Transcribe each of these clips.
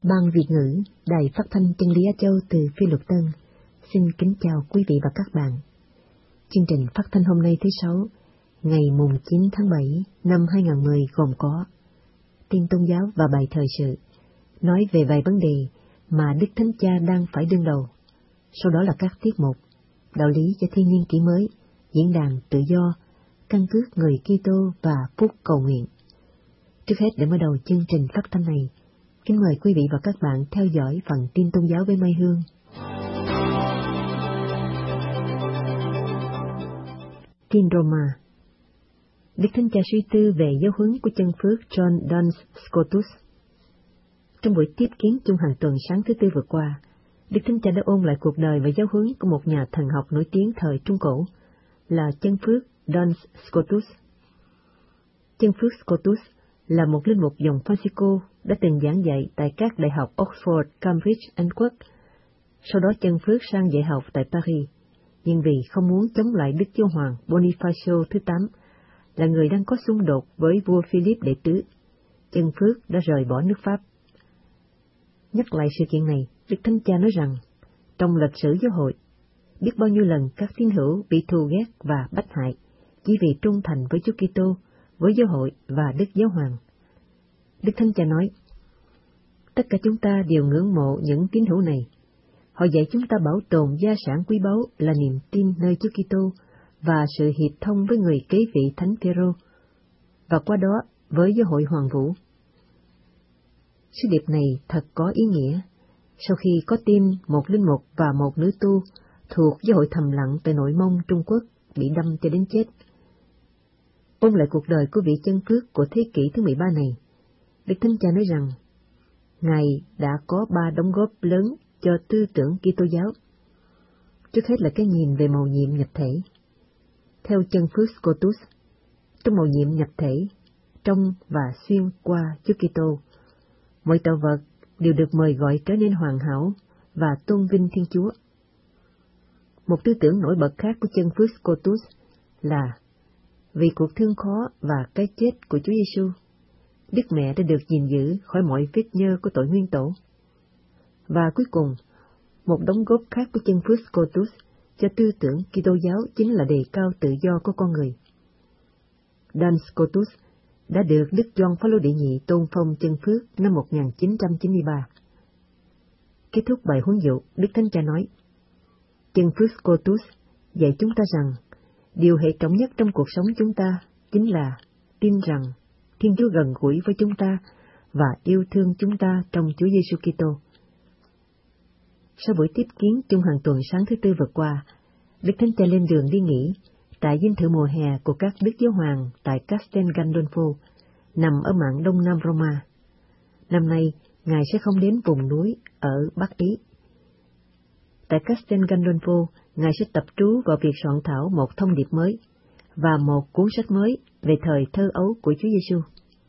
Ban Việt ngữ, Đài Phát thanh Chân lý Á Châu từ Phi Luật Tân, xin kính chào quý vị và các bạn. Chương trình phát thanh hôm nay thứ Sáu, ngày mùng 9 tháng 7 năm 2010 gồm có tin tôn giáo và bài thời sự, nói về vài vấn đề mà Đức Thánh Cha đang phải đương đầu. Sau đó là các tiết mục, đạo lý cho thiên niên kỷ mới, diễn đàn tự do, căn cước người Kitô và phút cầu nguyện. Trước hết, để mở đầu chương trình phát thanh này, kính mời quý vị và các bạn theo dõi phần tin tôn giáo với Mai Hương. Tin Roma. Đức Thánh Cha suy tư về giáo huấn của chân phước John Duns Scotus. Trong buổi tiếp kiến chung hàng tuần sáng thứ Tư vừa qua, Đức Thánh Cha đã ôn lại cuộc đời và giáo huấn của một nhà thần học nổi tiếng thời Trung Cổ là chân phước Duns Scotus. Chân phước Scotus là một linh mục dòng Francisco đã từng giảng dạy tại các đại học Oxford, Cambridge, Anh Quốc. Sau đó chân phước sang dạy học tại Paris, nhưng vì không muốn chống lại Đức Giáo hoàng Bonifacio thứ 8, là người đang có xung đột với vua Philip đệ tứ, chân phước đã rời bỏ nước Pháp. Nhắc lại sự kiện này, Đức Thánh Cha nói rằng, trong lịch sử giáo hội, biết bao nhiêu lần các tín hữu bị thù ghét và bách hại chỉ vì trung thành với Chúa Kitô, với giáo hội và Đức Giáo hoàng. Đức Thánh Cha nói, tất cả chúng ta đều ngưỡng mộ những tín hữu này. Họ dạy chúng ta bảo tồn gia sản quý báu là niềm tin nơi Chúa Kitô và sự hiệp thông với người kế vị Thánh Phêrô, và qua đó với giáo hội Hoàng Vũ. Sứ điệp này thật có ý nghĩa. Sau khi có tin một linh mục và một nữ tu thuộc giáo hội thầm lặng tại Nội Mông, Trung Quốc bị đâm cho đến chết, ôn lại cuộc đời của vị chân phước của thế kỷ thứ 13 này, Đức Thánh Cha nói rằng, Ngài đã có 3 đóng góp lớn cho tư tưởng Kitô giáo. Trước hết là cái nhìn về mầu nhiệm nhập thể. Theo chân phước Scotus, trong mầu nhiệm nhập thể, trong và xuyên qua Chúa Kitô, mọi tạo vật đều được mời gọi trở nên hoàn hảo và tôn vinh Thiên Chúa. Một tư tưởng nổi bật khác của chân phước Scotus là vì cuộc thương khó và cái chết của Chúa Giêsu, Đức Mẹ đã được gìn giữ khỏi mọi vết nhơ của tội nguyên tổ. Và cuối cùng, một đóng góp khác của chân phước Scotus cho tư tưởng Kitô giáo chính là đề cao tự do của con người. Duns Scotus đã được Đức Gioan Phaolô đệ nhị tôn phong chân phước năm 1993. Kết thúc bài huấn dụ, Đức Thánh Cha nói, chân phước Scotus dạy chúng ta rằng, điều hệ trọng nhất trong cuộc sống chúng ta chính là tin rằng Thiên Chúa gần gũi với chúng ta và yêu thương chúng ta trong Chúa Giêsu Kitô. Sau buổi tiếp kiến chung hàng tuần sáng thứ Tư vừa qua, Đức Thánh Cha lên đường đi nghỉ tại dinh thự mùa hè của các Đức Giáo hoàng tại Castel Gandolfo, nằm ở mạn đông nam Roma. Năm nay, Ngài sẽ không đến vùng núi ở Bắc Ý. Tại Castel Gandolfo, Ngài sẽ tập trú vào việc soạn thảo một thông điệp mới và một cuốn sách mới về thời thơ ấu của Chúa Giêsu.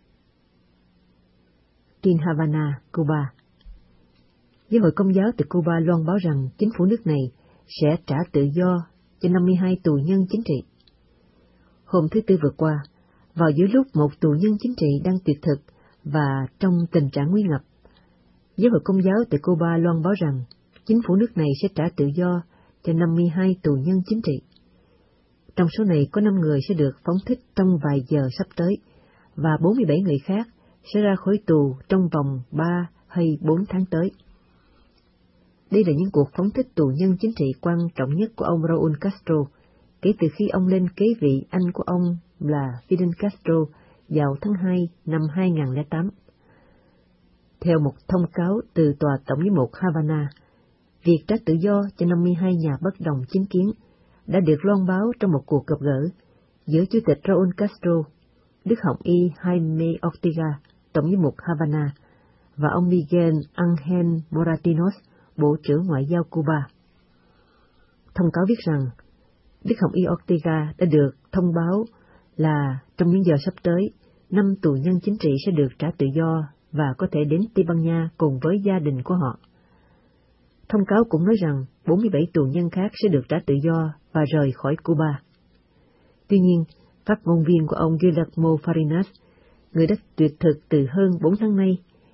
Tin Havana, Cuba. Giáo hội Công giáo từ Cuba loan báo rằng chính phủ nước này sẽ trả tự do cho 52 tù nhân chính trị. Hôm thứ Tư vừa qua, vào giữa lúc một tù nhân chính trị đang tuyệt thực và trong tình trạng nguy ngập, Giáo hội Công giáo tại Cuba loan báo rằng chính phủ nước này sẽ trả tự do cho 52 tù nhân chính trị. Trong số này có 5 người sẽ được phóng thích trong vài giờ sắp tới, và 47 người khác sẽ ra khỏi tù trong vòng 3 hay 4 tháng tới. Đây là những cuộc phóng thích tù nhân chính trị quan trọng nhất của ông Raúl Castro, kể từ khi ông lên kế vị anh của ông là Fidel Castro vào tháng 2 năm 2008. Theo một thông cáo từ Tòa Tổng giám mục Havana, việc trả tự do cho 52 nhà bất đồng chính kiến đã được loan báo trong một cuộc gặp gỡ giữa Chủ tịch Raúl Castro, Đức Hồng Y Jaime Ortega, Tổng giám mục Havana, và ông Miguel Ángel Moratinos, Bộ trưởng Ngoại giao Cuba. Thông cáo viết rằng, Đức Hồng Y Ortega đã được thông báo là trong những giờ sắp tới, 5 tù nhân chính trị sẽ được trả tự do và có thể đến Tây Ban Nha cùng với gia đình của họ. Thông cáo cũng nói rằng 47 tù nhân khác sẽ được trả tự do và rời khỏi Cuba. Tuy nhiên, phát ngôn viên của ông Guillermo Farinas, người đã tuyệt thực từ hơn 4 tháng nay,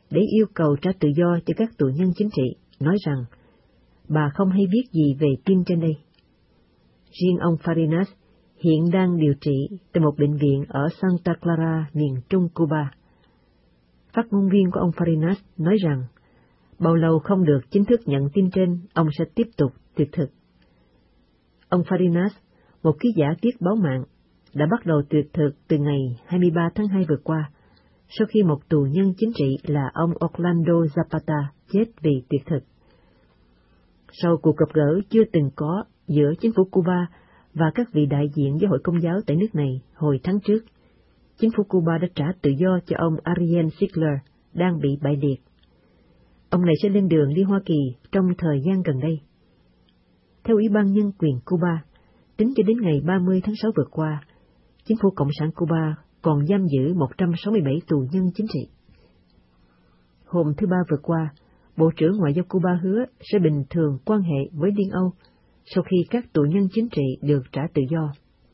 để yêu cầu trả tự do cho các tù nhân chính trị, nói rằng bà không hay biết gì về tin trên đây. Riêng ông Farinas hiện đang điều trị tại một bệnh viện ở Santa Clara, miền trung Cuba. Phát ngôn viên của ông Farinas nói rằng, bao lâu không được chính thức nhận tin trên, ông sẽ tiếp tục tuyệt thực. Ông Farinas, một ký giả viết báo mạng, đã bắt đầu tuyệt thực từ ngày 23 tháng 2 vừa qua, sau khi một tù nhân chính trị là ông Orlando Zapata chết vì tuyệt thực. Sau cuộc gặp gỡ chưa từng có giữa chính phủ Cuba và các vị đại diện giáo hội Công giáo tại nước này hồi tháng trước, chính phủ Cuba đã trả tự do cho ông Ariel Ziegler đang bị bại liệt. Ông này sẽ lên đường đi Hoa Kỳ trong thời gian gần đây. Theo Ủy ban Nhân quyền Cuba, tính cho đến ngày 30 tháng 6 vừa qua, chính phủ Cộng sản Cuba còn giam giữ 167 tù nhân chính trị. Hôm thứ Ba vừa qua, Bộ trưởng Ngoại giao Cuba hứa sẽ bình thường quan hệ với Liên Âu sau khi các tù nhân chính trị được trả tự do.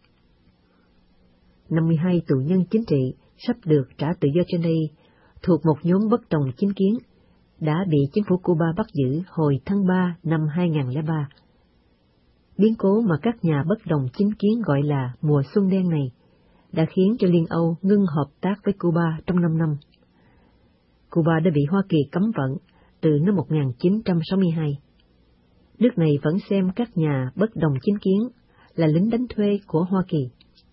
52 tù nhân chính trị sắp được trả tự do trên đây thuộc một nhóm bất đồng chính kiến đã bị chính phủ Cuba bắt giữ hồi tháng 3 năm 2003. Biến cố mà các nhà bất đồng chính kiến gọi là mùa xuân đen này đã khiến cho Liên Âu ngưng hợp tác với Cuba trong 5 năm. Cuba đã bị Hoa Kỳ cấm vận từ năm 1962. Nước này vẫn xem các nhà bất đồng chính kiến là lính đánh thuê của Hoa Kỳ.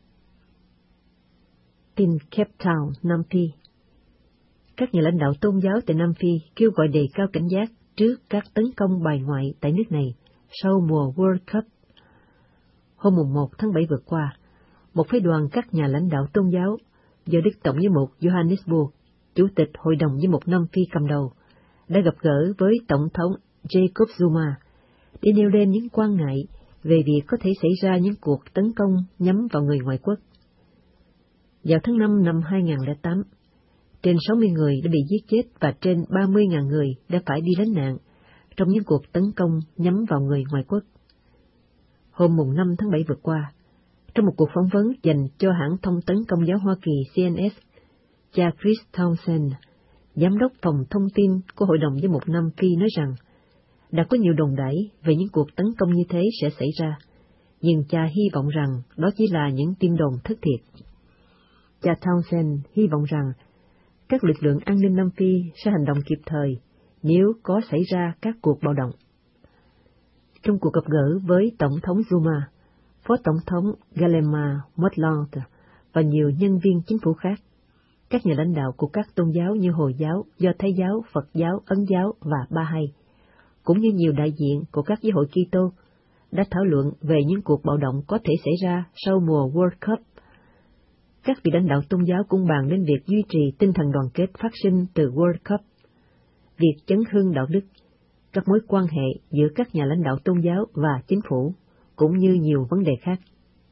Tin Cape Town, Nam Phi. Các nhà lãnh đạo tôn giáo tại Nam Phi kêu gọi đề cao cảnh giác trước các tấn công bài ngoại tại nước này sau mùa World Cup. Hôm 1 tháng 7 vừa qua, một phái đoàn các nhà lãnh đạo tôn giáo do Đức Tổng giám mục Johannesburg, Chủ tịch Hội đồng giám mục Nam Phi cầm đầu, đã gặp gỡ với Tổng thống Jacob Zuma để nêu lên những quan ngại về việc có thể xảy ra những cuộc tấn công nhắm vào người ngoại quốc. Vào tháng 5 năm 2008, trên 60 người đã bị giết chết và trên 30.000 người đã phải đi lánh nạn trong những cuộc tấn công nhắm vào người ngoại quốc. Hôm 5 tháng 7 vừa qua, trong một cuộc phỏng vấn dành cho hãng thông tấn Công giáo Hoa Kỳ CNS, cha Chris Townsend, giám đốc phòng thông tin của Hội đồng giám mục Nam Phi nói rằng đã có nhiều đồn đãi về những cuộc tấn công như thế sẽ xảy ra, nhưng cha hy vọng rằng đó chỉ là những tin đồn thất thiệt. Cha Townsend hy vọng rằng các lực lượng an ninh Nam Phi sẽ hành động kịp thời nếu có xảy ra các cuộc bạo động. Trong cuộc gặp gỡ với Tổng thống Zuma, Phó Tổng thống Galema Motlanthe và nhiều nhân viên chính phủ khác, các nhà lãnh đạo của các tôn giáo như Hồi giáo, Do Thái giáo, Phật giáo, Ấn giáo và Ba-hay, cũng như nhiều đại diện của các giáo hội Kitô, đã thảo luận về những cuộc bạo động có thể xảy ra sau mùa World Cup. Các vị lãnh đạo tôn giáo cũng bàn đến việc duy trì tinh thần đoàn kết phát sinh từ World Cup, việc chấn hưng đạo đức, các mối quan hệ giữa các nhà lãnh đạo tôn giáo và chính phủ, cũng như nhiều vấn đề khác.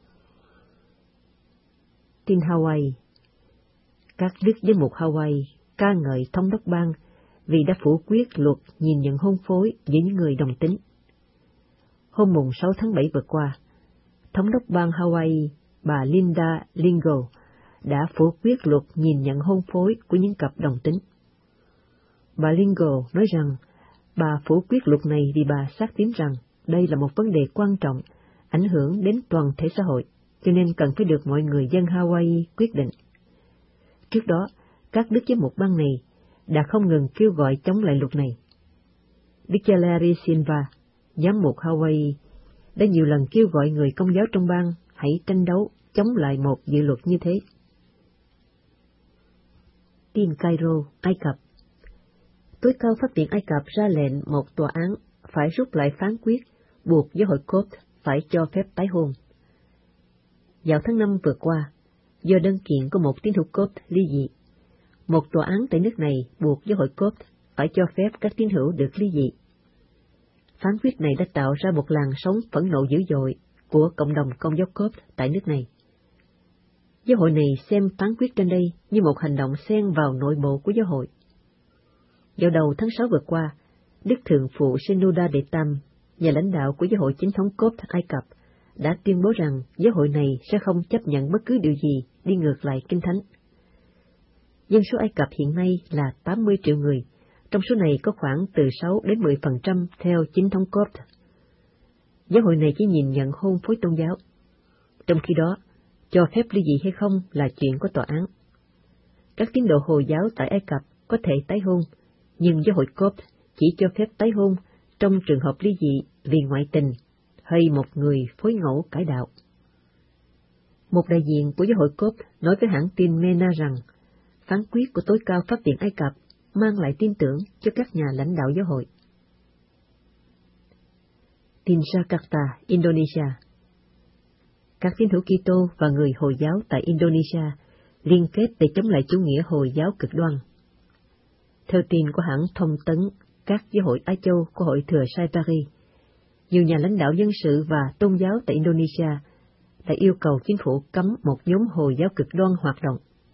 Tin Hawaii. Các đức giám mục Hawaii ca ngợi thống đốc bang vì đã phủ quyết luật nhìn nhận hôn phối giữa những người đồng tính. Hôm 6 tháng 7 vừa qua, thống đốc bang Hawaii, bà Linda Lingle, đã phủ quyết luật nhìn nhận hôn phối của những cặp đồng tính. Bà Lingle nói rằng bà phủ quyết luật này vì bà xác tín rằng đây là một vấn đề quan trọng, ảnh hưởng đến toàn thể xã hội, cho nên cần phải được mọi người dân Hawaii quyết định. Trước đó, các đức giám mục bang này đã không ngừng kêu gọi chống lại luật này. Đức cha Larry Silva, giám mục Hawaii, đã nhiều lần kêu gọi người Công giáo trong bang hãy tranh đấu chống lại một dự luật như thế. Tin Cairo, Ai Cập. Tối cao pháp viện Ai Cập ra lệnh một tòa án phải rút lại phán quyết buộc giáo hội Copts phải cho phép tái hôn. Vào tháng 5 vừa qua, do đơn kiện của một tín hữu Copts ly dị, một tòa án tại nước này buộc giáo hội Copts phải cho phép các tín hữu được ly dị. Phán quyết này đã tạo ra một làn sóng phẫn nộ dữ dội của cộng đồng Công giáo Copts tại nước này. Giáo hội này xem phán quyết trên đây như một hành động xen vào nội bộ của giáo hội. Vào đầu tháng 6 vừa qua, Đức Thượng phụ Shenouda Đệ Tam, nhà lãnh đạo của giáo hội chính thống Copts Ai Cập, đã tuyên bố rằng giáo hội này sẽ không chấp nhận bất cứ điều gì đi ngược lại Kinh Thánh. Dân số Ai Cập hiện nay là 80 triệu người, trong số này có khoảng từ 6 đến 10% theo chính thống Copte. Giáo hội này chỉ nhìn nhận hôn phối tôn giáo. Trong khi đó, cho phép ly dị hay không là chuyện của tòa án. Các tín đồ Hồi giáo tại Ai Cập có thể tái hôn, nhưng giáo hội Copte chỉ cho phép tái hôn trong trường hợp ly dị vì ngoại tình hay một người phối ngẫu cải đạo. Một đại diện của giáo hội Copte nói với hãng tin MENA rằng phán quyết của tối cao pháp viện Ai Cập mang lại tin tưởng cho các nhà lãnh đạo giáo hội. Tin Jakarta, Indonesia. Các tín hữu Kitô và người Hồi giáo tại Indonesia liên kết để chống lại chủ nghĩa Hồi giáo cực đoan. Theo tin của hãng thông tấn các giáo hội Á Châu của Hội Thừa Sai Paris, nhiều nhà lãnh đạo dân sự và tôn giáo tại Indonesia đã yêu cầu chính phủ cấm một nhóm Hồi giáo cực đoan hoạt động.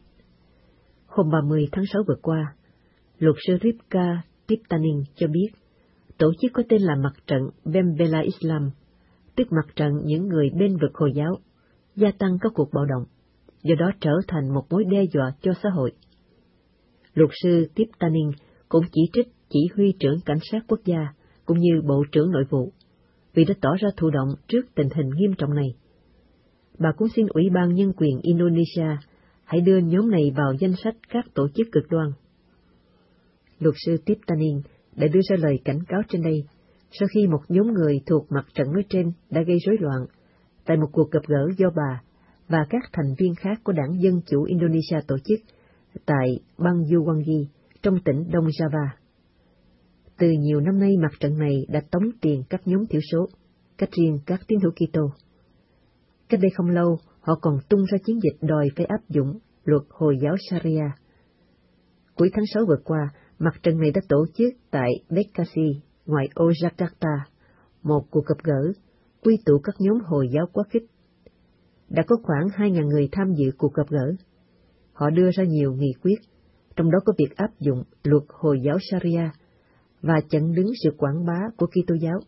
Hôm 30 tháng 6 vừa qua, luật sư Rifka Tiptaning cho biết, tổ chức có tên là Mặt trận Pembela Islam, tức mặt trận những người bên vực Hồi giáo, gia tăng các cuộc bạo động, do đó trở thành một mối đe dọa cho xã hội. Luật sư Tiptaning cũng chỉ trích chỉ huy trưởng cảnh sát quốc gia cũng như Bộ trưởng Nội vụ, vì đã tỏ ra thụ động trước tình hình nghiêm trọng này. Bà cũng xin Ủy ban Nhân quyền Indonesia hãy đưa nhóm này vào danh sách các tổ chức cực đoan. Luật sư Tiptaning đã đưa ra lời cảnh cáo trên đây, sau khi một nhóm người thuộc mặt trận nói trên đã gây rối loạn tại một cuộc gặp gỡ do bà và các thành viên khác của Đảng Dân Chủ Indonesia tổ chức tại bang Juwangi trong tỉnh Đông Java. Từ nhiều năm nay, mặt trận này đã tống tiền các nhóm thiểu số, cách riêng các tín hữu Kitô. Cách đây không lâu, họ còn tung ra chiến dịch đòi phải áp dụng luật Hồi giáo Sharia. Cuối tháng 6 vừa qua, mặt trận này đã tổ chức tại Bekasi, ngoài ô Jakarta, một cuộc gặp gỡ, quy tụ các nhóm Hồi giáo quá khích. Đã có khoảng 2.000 người tham dự cuộc gặp gỡ. Họ đưa ra nhiều nghị quyết, trong đó có việc áp dụng luật Hồi giáo Sharia và chặn đứng sự quảng bá của Kitô giáo.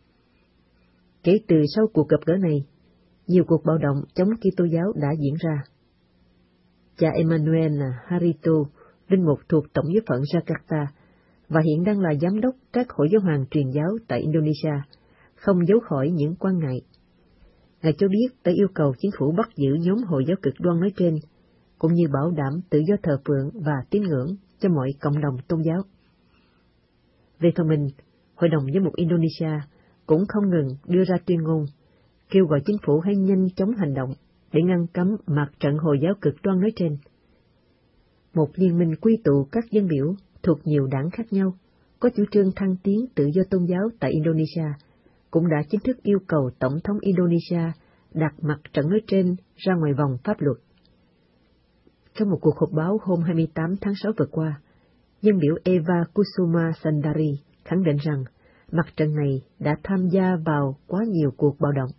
Kể từ sau cuộc gặp gỡ này, nhiều cuộc bạo động chống Kitô giáo đã diễn ra. Cha Emmanuel Harito, linh mục thuộc Tổng giáo phận Jakarta và hiện đang là giám đốc các hội giáo hoàng truyền giáo tại Indonesia, không giấu khỏi những quan ngại. Ngài cho biết đã yêu cầu chính phủ bắt giữ nhóm Hồi giáo cực đoan nói trên, cũng như bảo đảm tự do thờ phượng và tín ngưỡng cho mọi cộng đồng tôn giáo. Về phần mình, Hội đồng Giám mục Indonesia cũng không ngừng đưa ra tuyên ngôn, kêu gọi chính phủ hãy nhanh chóng hành động để ngăn cấm mặt trận Hồi giáo cực đoan nói trên. Một liên minh quy tụ các dân biểu thuộc nhiều đảng khác nhau, có chủ trương thăng tiến tự do tôn giáo tại Indonesia, cũng đã chính thức yêu cầu Tổng thống Indonesia đặt mặt trận nói trên ra ngoài vòng pháp luật. Trong một cuộc họp báo hôm 28 tháng 6 vừa qua, dân biểu Eva Kusuma Sandari khẳng định rằng mặt trận này đã tham gia vào quá nhiều cuộc bạo động.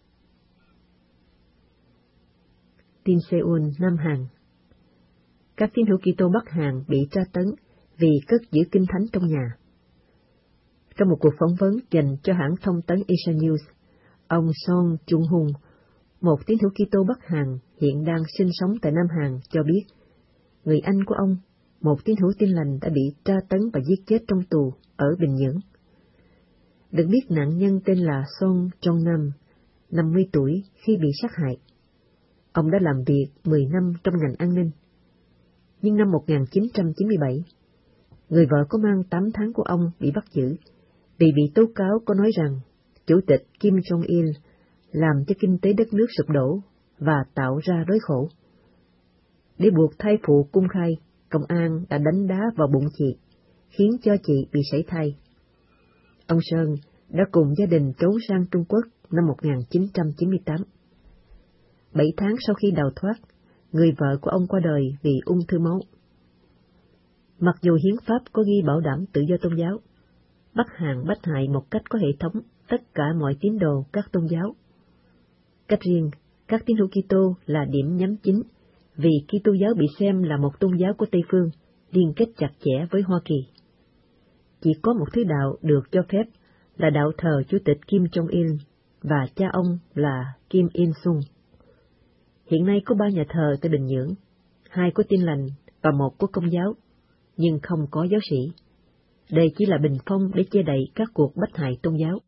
Tin Seoul, Nam Hàn. Các tín hữu Kitô Bắc Hàn bị tra tấn vì cất giữ kinh thánh trong nhà. Trong một cuộc phỏng vấn dành cho hãng thông tấn Asia News, ông Song Chung-hung, một tín hữu Kitô Bắc Hàn hiện đang sinh sống tại Nam Hàn, cho biết người anh của ông, một tín hữu Tin Lành, đã bị tra tấn và giết chết trong tù ở Bình Nhưỡng. Được biết nạn nhân tên là Song Jong-nam, 50 tuổi khi bị sát hại. Ông đã làm việc 10 năm trong ngành an ninh. Nhưng năm 1997, người vợ có mang 8 tháng của ông bị bắt giữ vì bị tố cáo có nói rằng Chủ tịch Kim Jong-il làm cho kinh tế đất nước sụp đổ và tạo ra đói khổ. Để buộc thai phụ cung khai, công an đã đánh đá vào bụng chị, khiến cho chị bị sảy thai. Ông Sơn đã cùng gia đình trốn sang Trung Quốc năm 1998. 7 tháng sau khi đào thoát, người vợ của ông qua đời vì ung thư máu. Mặc dù hiến pháp có ghi bảo đảm tự do tôn giáo, Bắc Hàn bách hại một cách có hệ thống tất cả mọi tín đồ các tôn giáo. Cách riêng, các tín hữu Kitô là điểm nhắm chính, vì Kitô giáo bị xem là một tôn giáo của Tây phương, liên kết chặt chẽ với Hoa Kỳ. Chỉ có một thứ đạo được cho phép là đạo thờ Chủ tịch Kim Jong-il và cha ông là Kim Il-sung. Hiện nay có 3 nhà thờ tại Bình Nhưỡng, 2 của Tin Lành và một của Công giáo, nhưng không có giáo sĩ. Đây chỉ là bình phong để che đậy các cuộc bách hại tôn giáo.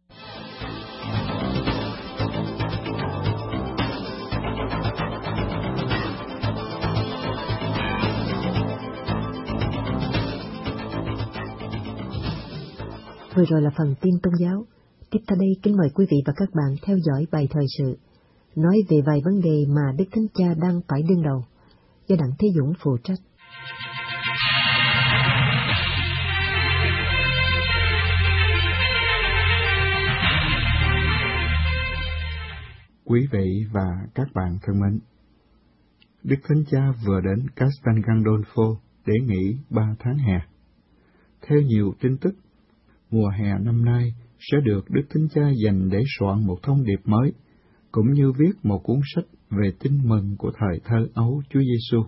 Vừa rồi là phần tin tôn giáo. Tiếp theo đây kính mời quý vị và các bạn theo dõi bài thời sự, nói về vài vấn đề mà Đức Thánh Cha đang phải đương đầu, do Đặng Thế Dũng phụ trách. Quý vị và các bạn thân mến, Đức Thánh Cha vừa đến Castel Gandolfo để nghỉ 3 tháng hè. Theo nhiều tin tức, mùa hè năm nay sẽ được Đức Thánh Cha dành để soạn một thông điệp mới, cũng như viết một cuốn sách về tin mừng của thời thơ ấu Chúa Giêsu.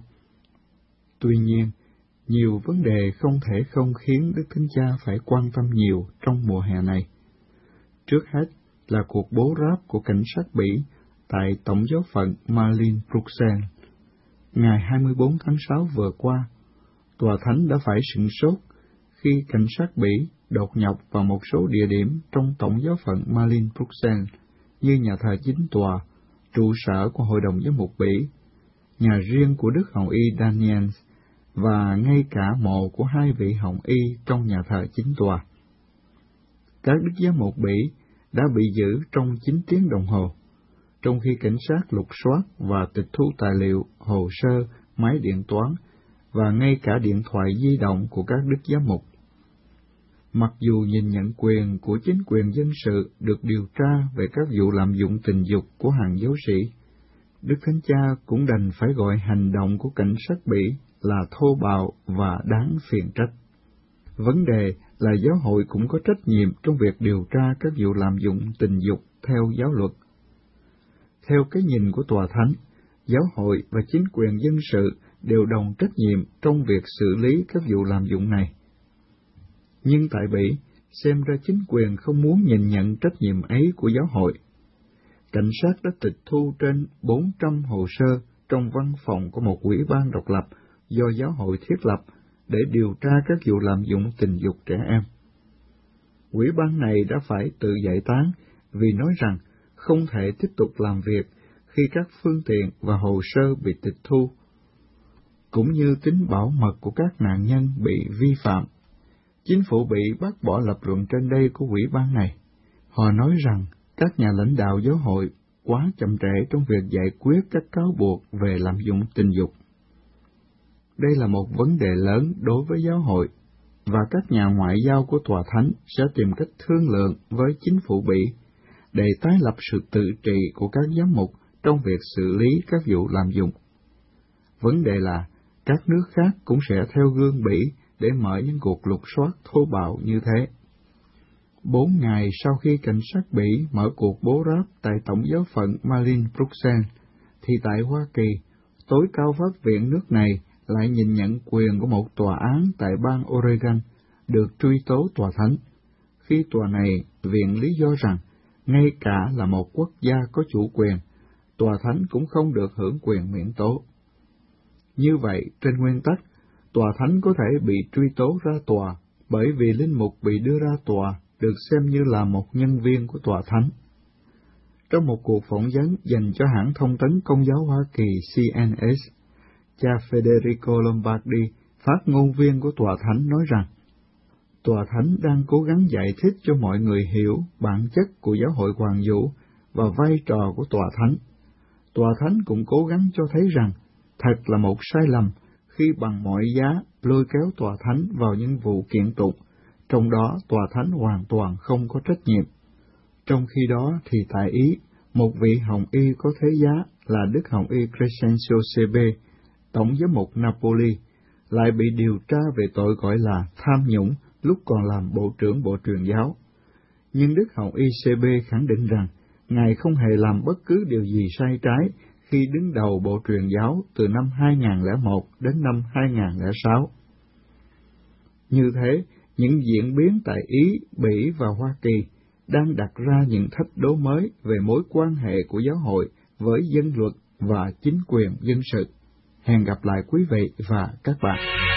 Tuy nhiên, nhiều vấn đề không thể không khiến Đức Thánh Cha phải quan tâm nhiều trong mùa hè này. Trước hết là cuộc bố ráp của cảnh sát Bỉ tại Tổng giáo phận Malines Bruxelles. Ngày 24 tháng 6 vừa qua, Tòa Thánh đã phải sửng sốt khi cảnh sát Bỉ đột nhập vào một số địa điểm trong Tổng giáo phận Malines Bruxelles như nhà thờ chính tòa, trụ sở của Hội đồng Giám mục Bỉ, nhà riêng của Đức Hồng Y Daniels và ngay cả mộ của 2 vị Hồng Y trong nhà thờ chính tòa. Các Đức Giám mục Bỉ đã bị giữ trong 9 tiếng đồng hồ, trong khi cảnh sát lục soát và tịch thu tài liệu, hồ sơ, máy điện toán và ngay cả điện thoại di động của các Đức Giám mục. Mặc dù nhìn nhận quyền của chính quyền dân sự được điều tra về các vụ lạm dụng tình dục của hàng giáo sĩ, Đức Thánh Cha cũng đành phải gọi hành động của cảnh sát Bỉ là thô bạo và đáng phiền trách. Vấn đề là giáo hội cũng có trách nhiệm trong việc điều tra các vụ lạm dụng tình dục theo giáo luật. Theo cái nhìn của Tòa Thánh, giáo hội và chính quyền dân sự đều đồng trách nhiệm trong việc xử lý các vụ lạm dụng này. Nhưng tại Bỉ, xem ra chính quyền không muốn nhìn nhận trách nhiệm ấy của giáo hội. Cảnh sát đã tịch thu trên 400 hồ sơ trong văn phòng của một ủy ban độc lập do giáo hội thiết lập để điều tra các vụ lạm dụng tình dục trẻ em. Ủy ban này đã phải tự giải tán vì nói rằng không thể tiếp tục làm việc khi các phương tiện và hồ sơ bị tịch thu, cũng như tính bảo mật của các nạn nhân bị vi phạm. Chính phủ Bỉ bác bỏ lập luận trên đây của ủy ban này. Họ nói rằng các nhà lãnh đạo giáo hội quá chậm trễ trong việc giải quyết các cáo buộc về lạm dụng tình dục. Đây là một vấn đề lớn đối với giáo hội, và các nhà ngoại giao của Tòa Thánh sẽ tìm cách thương lượng với chính phủ Bỉ để tái lập sự tự trị của các giám mục trong việc xử lý các vụ lạm dụng. Vấn đề là các nước khác cũng sẽ theo gương Bỉ để mở những cuộc lục soát thô bạo như thế. 4 ngày sau khi cảnh sát Bỉ mở cuộc bố ráp tại Tổng giáo phận Malines Bruxelles, thì tại Hoa Kỳ, tối cao pháp viện nước này lại nhìn nhận quyền của một tòa án tại bang Oregon được truy tố Tòa Thánh, khi tòa này viện lý do rằng ngay cả là một quốc gia có chủ quyền, Tòa Thánh cũng không được hưởng quyền miễn tố. Như vậy, trên nguyên tắc, Tòa Thánh có thể bị truy tố ra tòa bởi vì linh mục bị đưa ra tòa được xem như là một nhân viên của Tòa Thánh. Trong một cuộc phỏng vấn dành cho hãng thông tấn Công giáo Hoa Kỳ CNS, cha Federico Lombardi, phát ngôn viên của Tòa Thánh nói rằng, Tòa Thánh đang cố gắng giải thích cho mọi người hiểu bản chất của giáo hội Hoàng Vũ và vai trò của Tòa Thánh. Tòa Thánh cũng cố gắng cho thấy rằng, thật là một sai lầm khi bằng mọi giá lôi kéo Tòa Thánh vào những vụ kiện tụng, trong đó Tòa Thánh hoàn toàn không có trách nhiệm. Trong khi đó thì tại Ý, một vị Hồng Y có thế giá là Đức Hồng Y Crescencio CB, Tổng giám mục Napoli, lại bị điều tra về tội gọi là tham nhũng lúc còn làm Bộ trưởng Bộ Truyền giáo. Nhưng Đức Hồng Y CB khẳng định rằng, Ngài không hề làm bất cứ điều gì sai trái khi đứng đầu Bộ Truyền giáo từ năm 2001 đến năm 2006. Như thế, những diễn biến tại Ý, Bỉ và Hoa Kỳ đang đặt ra những thách đố mới về mối quan hệ của giáo hội với dân luật và chính quyền dân sự. Hẹn gặp lại quý vị và các bạn.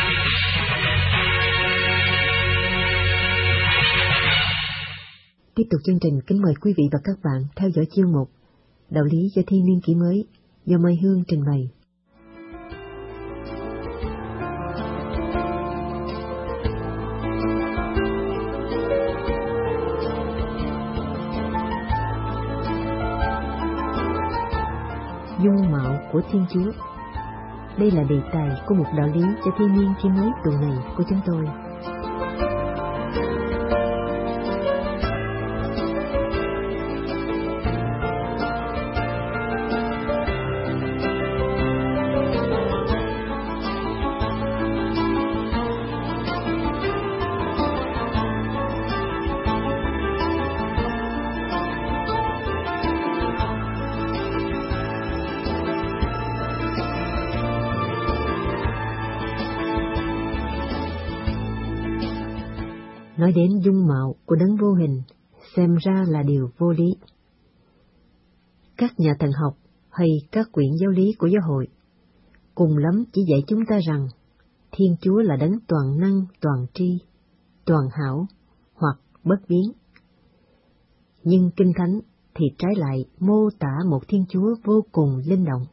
Tiếp tục chương trình, kính mời quý vị và các bạn theo dõi chuyên mục Đạo lý cho thiên niên kỷ mới do Mai Hương trình bày. Dung mạo của Thiên Chúa. Đây là đề tài của một đạo lý cho thiên niên kỷ mới tuần này của chúng tôi. Nói đến dung mạo của đấng vô hình, xem ra là điều vô lý. Các nhà thần học hay các quyển giáo lý của giáo hội cùng lắm chỉ dạy chúng ta rằng Thiên Chúa là đấng toàn năng, toàn tri, toàn hảo hoặc bất biến. Nhưng Kinh Thánh thì trái lại mô tả một Thiên Chúa vô cùng linh động.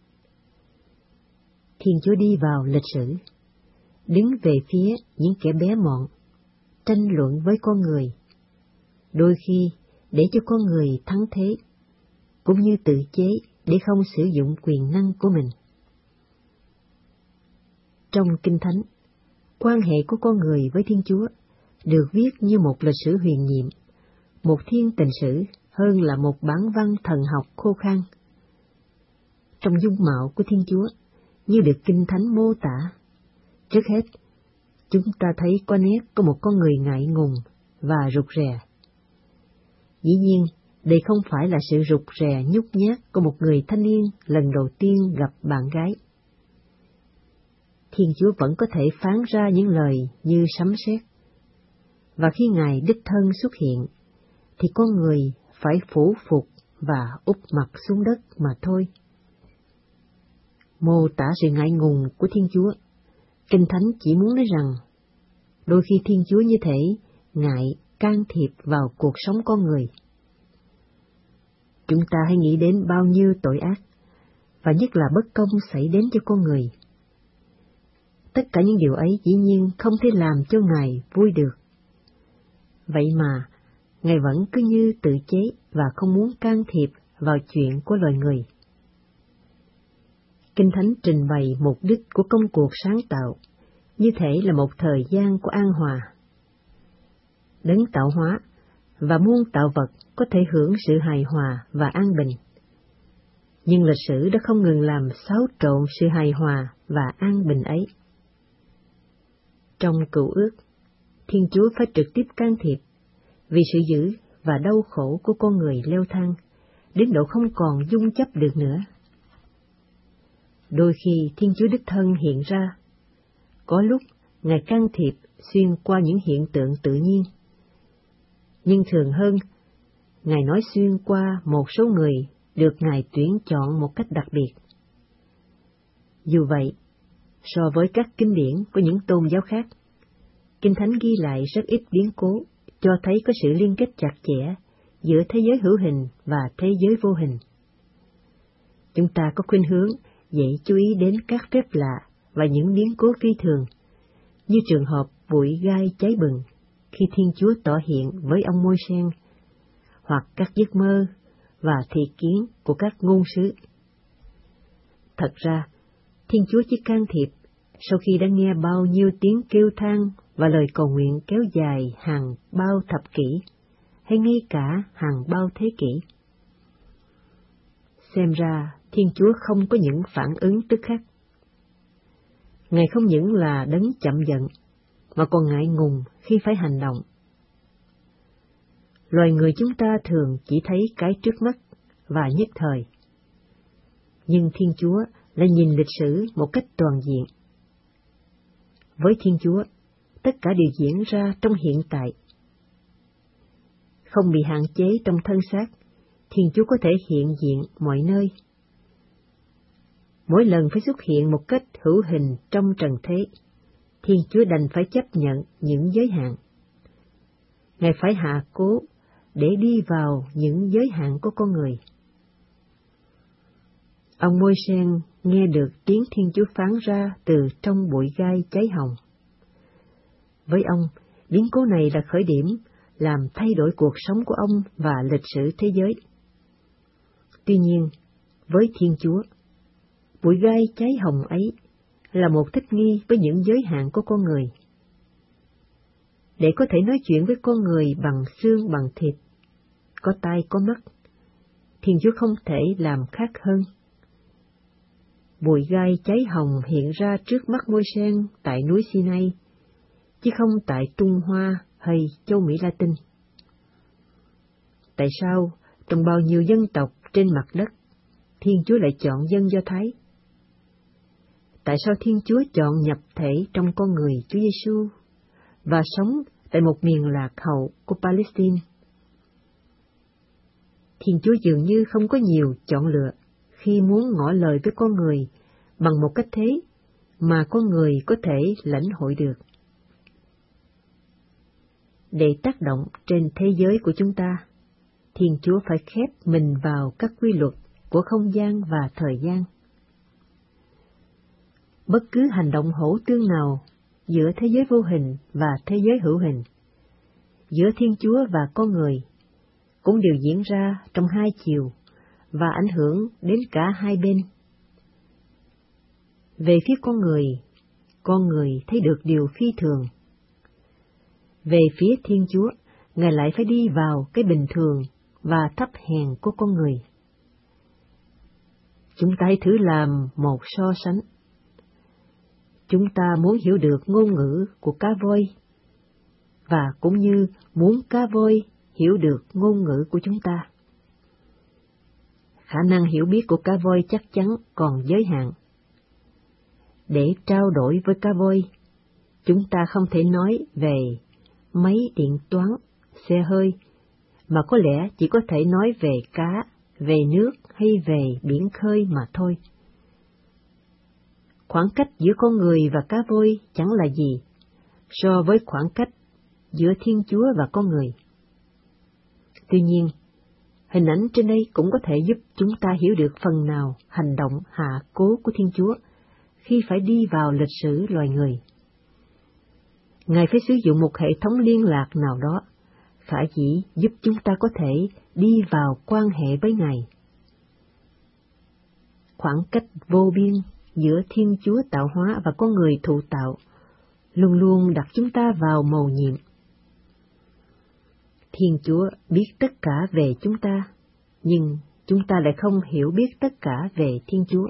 Thiên Chúa đi vào lịch sử, đứng về phía những kẻ bé mọn, tranh luận với con người, đôi khi để cho con người thắng thế, cũng như tự chế để không sử dụng quyền năng của mình. Trong Kinh Thánh, quan hệ của con người với Thiên Chúa được viết như một lịch sử huyền nhiệm, một thiên tình sử hơn là một bản văn thần học khô khan. Trong dung mạo của Thiên Chúa, như được Kinh Thánh mô tả, trước hết, chúng ta thấy có nét của một con người ngại ngùng và rụt rè. Dĩ nhiên, đây không phải là sự rụt rè nhút nhát của một người thanh niên lần đầu tiên gặp bạn gái. Thiên Chúa vẫn có thể phán ra những lời như sấm sét, và khi Ngài đích thân xuất hiện, thì con người phải phủ phục và úp mặt xuống đất mà thôi. Mô tả sự ngại ngùng của Thiên Chúa, Kinh Thánh chỉ muốn nói rằng, đôi khi Thiên Chúa như thể ngại can thiệp vào cuộc sống con người. Chúng ta hãy nghĩ đến bao nhiêu tội ác, và nhất là bất công xảy đến cho con người. Tất cả những điều ấy dĩ nhiên không thể làm cho Ngài vui được. Vậy mà, Ngài vẫn cứ như tự chế và không muốn can thiệp vào chuyện của loài người. Kinh Thánh trình bày mục đích của công cuộc sáng tạo, như thể là một thời gian của an hòa. Đấng tạo hóa và muôn tạo vật có thể hưởng sự hài hòa và an bình. Nhưng lịch sử đã không ngừng làm xáo trộn sự hài hòa và an bình ấy. Trong Cựu Ước, Thiên Chúa phải trực tiếp can thiệp, vì sự dữ và đau khổ của con người leo thang, đến độ không còn dung chấp được nữa. Đôi khi Thiên Chúa đích thân hiện ra, có lúc Ngài can thiệp xuyên qua những hiện tượng tự nhiên. Nhưng thường hơn, Ngài nói xuyên qua một số người được Ngài tuyển chọn một cách đặc biệt. Dù vậy, so với các kinh điển của những tôn giáo khác, Kinh Thánh ghi lại rất ít biến cố, cho thấy có sự liên kết chặt chẽ giữa thế giới hữu hình và thế giới vô hình. Chúng ta có khuynh hướng dễ chú ý đến các phép lạ và những biến cố phi thường, như trường hợp bụi gai cháy bừng khi Thiên Chúa tỏ hiện với ông Môi-sen, hoặc các giấc mơ và thị kiến của các ngôn sứ. Thật ra, Thiên Chúa chỉ can thiệp sau khi đã nghe bao nhiêu tiếng kêu than và lời cầu nguyện kéo dài hàng bao thập kỷ, hay ngay cả hàng bao thế kỷ. Xem ra, Thiên Chúa không có những phản ứng tức khắc. Ngài không những là đấng chậm giận, mà còn ngại ngùng khi phải hành động. Loài người chúng ta thường chỉ thấy cái trước mắt và nhất thời. Nhưng Thiên Chúa lại nhìn lịch sử một cách toàn diện. Với Thiên Chúa, tất cả đều diễn ra trong hiện tại. Không bị hạn chế trong thân xác, Thiên Chúa có thể hiện diện mọi nơi. mỗi lần phải xuất hiện một cách hữu hình trong trần thế, Thiên Chúa đành phải chấp nhận những giới hạn. Ngài phải hạ cố để đi vào những giới hạn của con người. Ông Môi-sen nghe được tiếng Thiên Chúa phán ra từ trong bụi gai cháy hồng. Với ông, biến cố này là khởi điểm làm thay đổi cuộc sống của ông và lịch sử thế giới. Tuy nhiên, với Thiên Chúa, bụi gai cháy hồng ấy là một thích nghi với những giới hạn của con người. Để có thể nói chuyện với con người bằng xương bằng thịt, có tai có mắt, Thiên Chúa không thể làm khác hơn. Bụi gai cháy hồng hiện ra trước mắt Môi-sen tại núi Sinai, chứ không tại Trung Hoa hay châu Mỹ Latin. Tại sao trong bao nhiêu dân tộc trên mặt đất, Thiên Chúa lại chọn dân Do Thái? Tại sao Thiên Chúa chọn nhập thể trong con người Chúa Giêsu và sống tại một miền lạc hậu của Palestine? Thiên Chúa dường như không có nhiều chọn lựa khi muốn ngỏ lời với con người bằng một cách thế mà con người có thể lãnh hội được. Để tác động trên thế giới của chúng ta, Thiên Chúa phải khép mình vào các quy luật của không gian và thời gian. Bất cứ hành động hỗ tương nào giữa thế giới vô hình và thế giới hữu hình, giữa Thiên Chúa và con người, cũng đều diễn ra trong hai chiều và ảnh hưởng đến cả hai bên. Về phía con người thấy được điều phi thường. Về phía Thiên Chúa, Ngài lại phải đi vào cái bình thường và thấp hèn của con người. Chúng ta hãy thử làm một so sánh. Chúng ta muốn hiểu được ngôn ngữ của cá voi, và cũng như muốn cá voi hiểu được ngôn ngữ của chúng ta. Khả năng hiểu biết của cá voi chắc chắn còn giới hạn. Để trao đổi với cá voi, chúng ta không thể nói về máy điện toán, xe hơi, mà có lẽ chỉ có thể nói về cá, về nước hay về biển khơi mà thôi. Khoảng cách giữa con người và cá voi chẳng là gì so với khoảng cách giữa Thiên Chúa và con người. Tuy nhiên, hình ảnh trên đây cũng có thể giúp chúng ta hiểu được phần nào hành động hạ cố của Thiên Chúa khi phải đi vào lịch sử loài người. Ngài phải sử dụng một hệ thống liên lạc nào đó, khả dĩ giúp chúng ta có thể đi vào quan hệ với Ngài. Khoảng cách vô biên giữa Thiên Chúa tạo hóa và con người thụ tạo luôn luôn đặt chúng ta vào mầu nhiệm. Thiên Chúa biết tất cả về chúng ta, nhưng chúng ta lại không hiểu biết tất cả về Thiên Chúa.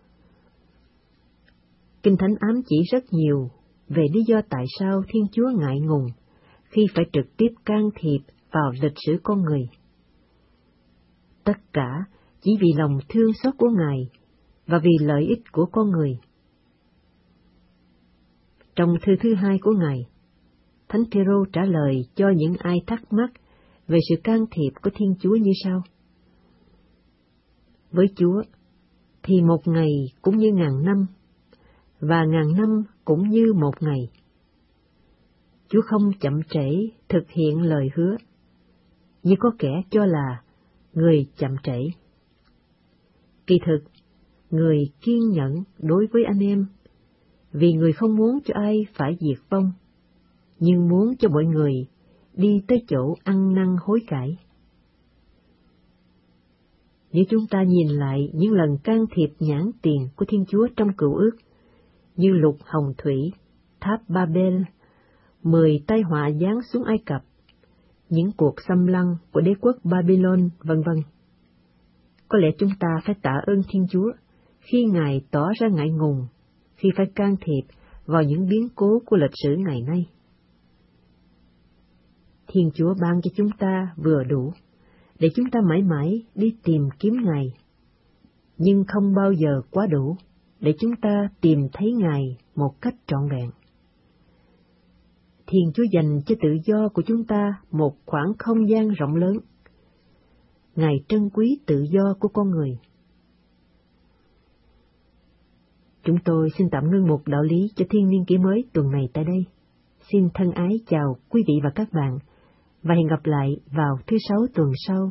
Kinh Thánh ám chỉ rất nhiều về lý do tại sao Thiên Chúa ngại ngùng khi phải trực tiếp can thiệp vào lịch sử con người. Tất cả chỉ vì lòng thương xót của Ngài và vì lợi ích của con người. Trong thư thứ 2 của Ngài, Thánh Phêrô trả lời cho những ai thắc mắc về sự can thiệp của Thiên Chúa như sau: Với Chúa thì một ngày cũng như ngàn năm, và ngàn năm cũng như một ngày. Chúa không chậm trễ thực hiện lời hứa, như có kẻ cho là người chậm trễ. Kỳ thực, người kiên nhẫn đối với anh em, vì người không muốn cho ai phải diệt vong, nhưng muốn cho mọi người đi tới chỗ ăn năn hối cải. Nếu chúng ta nhìn lại những lần can thiệp nhãn tiền của Thiên Chúa trong Cựu Ước, như lục hồng thủy, tháp Babel, 10 tai họa giáng xuống Ai Cập, những cuộc xâm lăng của đế quốc Babylon, vân vân, có lẽ chúng ta phải tạ ơn Thiên Chúa khi Ngài tỏ ra ngại ngùng khi phải can thiệp vào những biến cố của lịch sử ngày nay. Thiên Chúa ban cho chúng ta vừa đủ để chúng ta mãi mãi đi tìm kiếm Ngài, nhưng không bao giờ quá đủ để chúng ta tìm thấy Ngài một cách trọn vẹn. Thiên Chúa dành cho tự do của chúng ta một khoảng không gian rộng lớn. Ngài trân quý tự do của con người. Chúng tôi xin tạm ngưng một đạo lý cho thiên niên kỷ mới tuần này tại đây. Xin thân ái chào quý vị và các bạn, và hẹn gặp lại vào thứ Sáu tuần sau.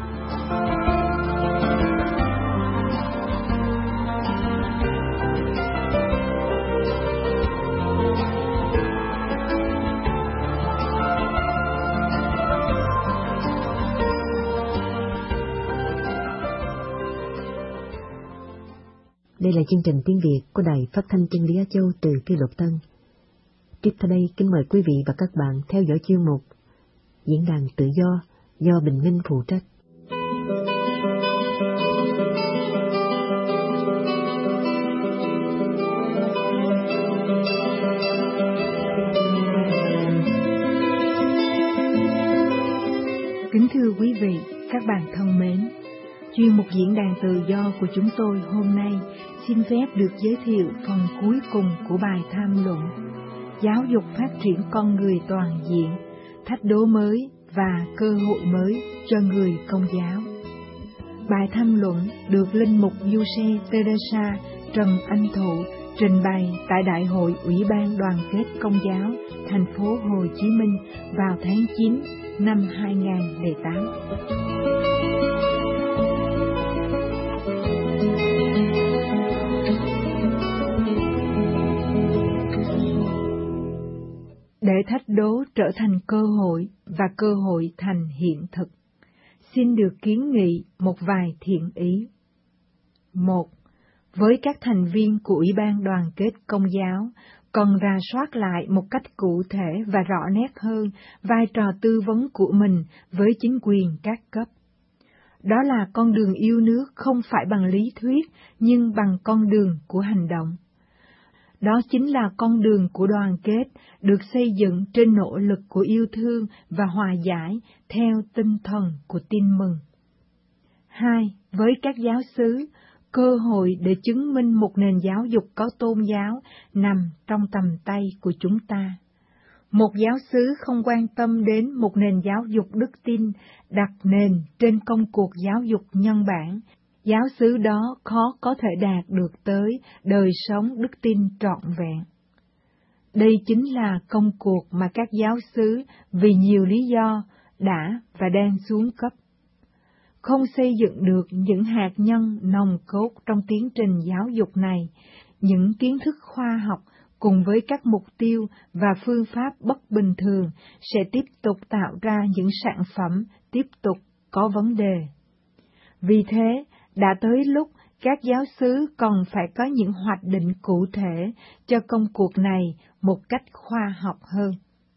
Đây là chương trình tiếng Việt của Đài Phát thanh Chân lý Á Châu từ Phi Luật Tân. Tiếp theo đây, kính mời quý vị và các bạn theo dõi chuyên mục Diễn đàn Tự do Bình Minh phụ trách. Kính thưa quý vị, các bạn thân mến, chuyên mục Diễn đàn Tự do của chúng tôi hôm nay xin phép được giới thiệu phần cuối cùng của bài tham luận Giáo dục phát triển con người toàn diện, thách đố mới và cơ hội mới cho người Công giáo. Bài tham luận được Linh mục Giuse Teresa Trần Anh Thụ trình bày tại Đại hội Ủy ban Đoàn kết Công giáo thành phố Hồ Chí Minh vào tháng 9 năm 2008. Để thách đố trở thành cơ hội và cơ hội thành hiện thực, xin được kiến nghị một vài thiện ý. 1. Với các thành viên của Ủy ban Đoàn kết Công giáo, cần rà soát lại một cách cụ thể và rõ nét hơn vai trò tư vấn của mình với chính quyền các cấp. Đó là con đường yêu nước không phải bằng lý thuyết, nhưng bằng con đường của hành động. Đó chính là con đường của đoàn kết, được xây dựng trên nỗ lực của yêu thương và hòa giải theo tinh thần của tin mừng. 2. Với các giáo xứ, cơ hội để chứng minh một nền giáo dục có tôn giáo nằm trong tầm tay của chúng ta. Một giáo xứ không quan tâm đến một nền giáo dục đức tin đặt nền trên công cuộc giáo dục nhân bản, giáo xứ đó khó có thể đạt được tới đời sống đức tin trọn vẹn. Đây chính là công cuộc mà các giáo xứ vì nhiều lý do đã và đang xuống cấp. Không xây dựng được những hạt nhân nòng cốt trong tiến trình giáo dục này, những kiến thức khoa học cùng với các mục tiêu và phương pháp bất bình thường sẽ tiếp tục tạo ra những sản phẩm tiếp tục có vấn đề. Vì thế, đã tới lúc các giáo xứ cần phải có những hoạch định cụ thể cho công cuộc này một cách khoa học hơn.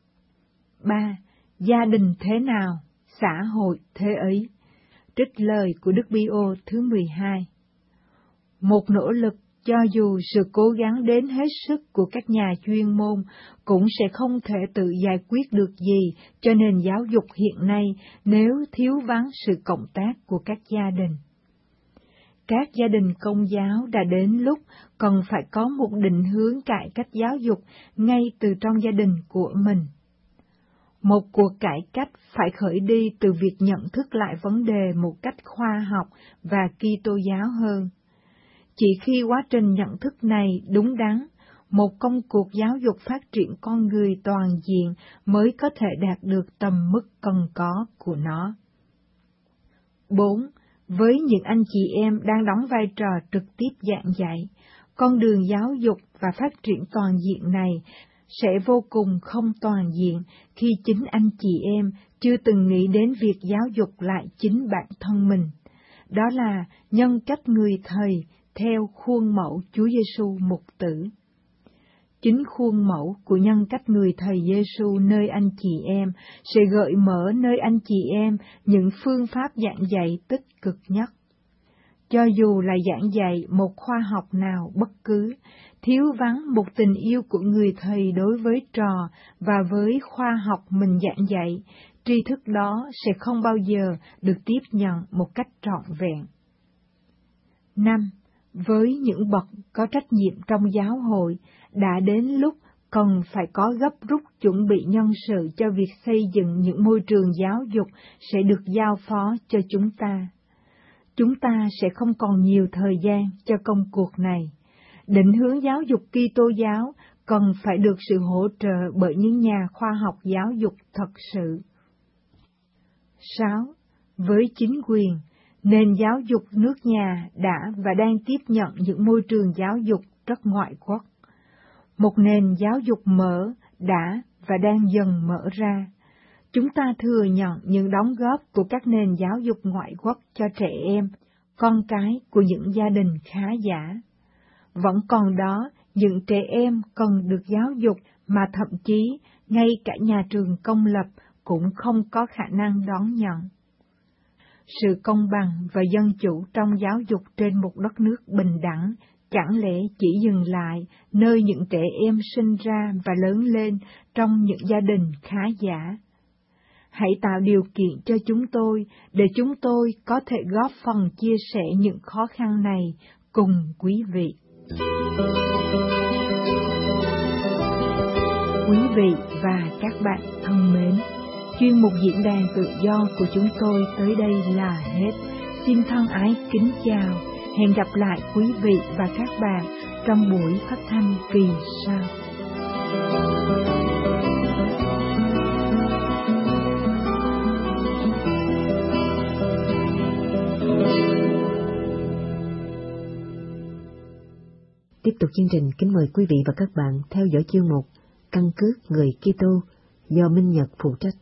3. Gia đình thế nào, xã hội thế ấy. Trích lời của Đức Pio thứ 12. Một nỗ lực cho dù sự cố gắng đến hết sức của các nhà chuyên môn cũng sẽ không thể tự giải quyết được gì cho nền giáo dục hiện nay nếu thiếu vắng sự cộng tác của các gia đình. Các gia đình Công giáo đã đến lúc cần phải có một định hướng cải cách giáo dục ngay từ trong gia đình của mình. Một cuộc cải cách phải khởi đi từ việc nhận thức lại vấn đề một cách khoa học và Kitô giáo hơn. Chỉ khi quá trình nhận thức này đúng đắn, một công cuộc giáo dục phát triển con người toàn diện mới có thể đạt được tầm mức cần có của nó. 4. Với những anh chị em đang đóng vai trò trực tiếp giảng dạy, con đường giáo dục và phát triển toàn diện này sẽ vô cùng không toàn diện khi chính anh chị em chưa từng nghĩ đến việc giáo dục lại chính bản thân mình. Đó là nhân cách người thầy theo khuôn mẫu Chúa Giêsu mục tử. Chính khuôn mẫu của nhân cách người thầy Giêsu nơi anh chị em sẽ gợi mở nơi anh chị em những phương pháp giảng dạy tích cực nhất. Cho dù là giảng dạy một khoa học nào bất cứ, thiếu vắng một tình yêu của người thầy đối với trò và với khoa học mình giảng dạy, tri thức đó sẽ không bao giờ được tiếp nhận một cách trọn vẹn. 5. Với những bậc có trách nhiệm trong giáo hội, đã đến lúc cần phải có gấp rút chuẩn bị nhân sự cho việc xây dựng những môi trường giáo dục sẽ được giao phó cho chúng ta. Chúng ta sẽ không còn nhiều thời gian cho công cuộc này. Định hướng giáo dục Kitô giáo cần phải được sự hỗ trợ bởi những nhà khoa học giáo dục thật sự. 6. Với chính quyền, nền giáo dục nước nhà đã và đang tiếp nhận những môi trường giáo dục rất ngoại quốc. Một nền giáo dục mở đã và đang dần mở ra. Chúng ta thừa nhận những đóng góp của các nền giáo dục ngoại quốc cho trẻ em, con cái của những gia đình khá giả. Vẫn còn đó những trẻ em cần được giáo dục mà thậm chí ngay cả nhà trường công lập cũng không có khả năng đón nhận. Sự công bằng và dân chủ trong giáo dục trên một đất nước bình đẳng chẳng lẽ chỉ dừng lại nơi những trẻ em sinh ra và lớn lên trong những gia đình khá giả? Hãy tạo điều kiện cho chúng tôi để chúng tôi có thể góp phần chia sẻ những khó khăn này cùng quý vị. Quý vị và các bạn thân mến, chuyên mục diễn đàn tự do của chúng tôi tới đây là hết. Xin thân ái kính chào, hẹn gặp lại quý vị và các bạn trong buổi phát thanh kỳ sau. Tiếp tục chương trình, kính mời quý vị và các bạn theo dõi chuyên mục Căn cước người Kitô do Minh Nhật phụ trách.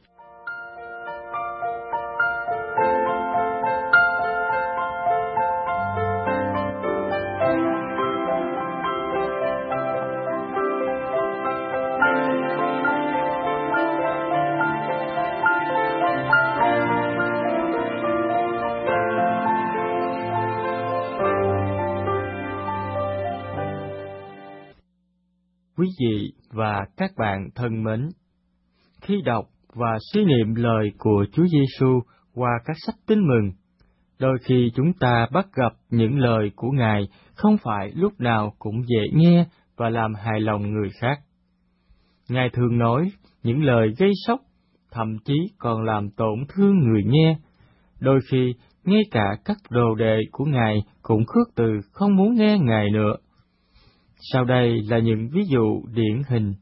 Quý vị và các bạn thân mến, khi đọc và suy niệm lời của Chúa Giêsu qua các sách Tin Mừng, đôi khi chúng ta bắt gặp những lời của Ngài không phải lúc nào cũng dễ nghe và làm hài lòng người khác. Ngài thường nói những lời gây sốc, thậm chí còn làm tổn thương người nghe. Đôi khi, ngay cả các đồ đệ của Ngài cũng khước từ không muốn nghe Ngài nữa. Sau đây là những ví dụ điển hình.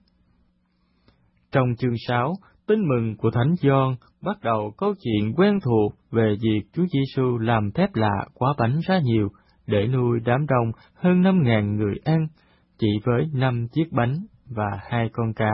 Trong chương 6, Tin Mừng của Thánh Gioan bắt đầu câu chuyện quen thuộc về việc Chúa Giêsu làm phép lạ quá bánh ra nhiều để nuôi đám đông hơn 5.000 người ăn, chỉ với 5 chiếc bánh và 2 con cá.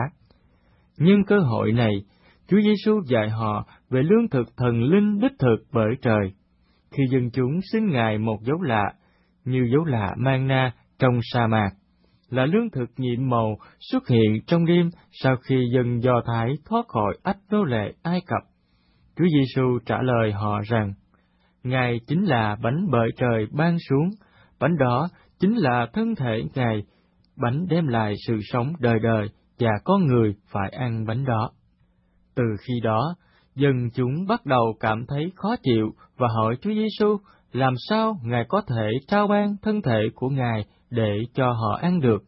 Nhân cơ hội này, Chúa Giêsu dạy họ về lương thực thần linh đích thực bởi trời. Khi dân chúng xin Ngài một dấu lạ, như dấu lạ man-na trong sa mạc, là lương thực nhiệm màu xuất hiện trong đêm sau khi dân Do Thái thoát khỏi ách nô lệ Ai Cập. Chúa Giêsu trả lời họ rằng, Ngài chính là bánh bởi trời ban xuống, bánh đó chính là thân thể Ngài, bánh đem lại sự sống đời đời, và con người phải ăn bánh đó. Từ khi đó, dân chúng bắt đầu cảm thấy khó chịu và hỏi Chúa Giêsu làm sao Ngài có thể trao ban thân thể của Ngài để cho họ ăn được.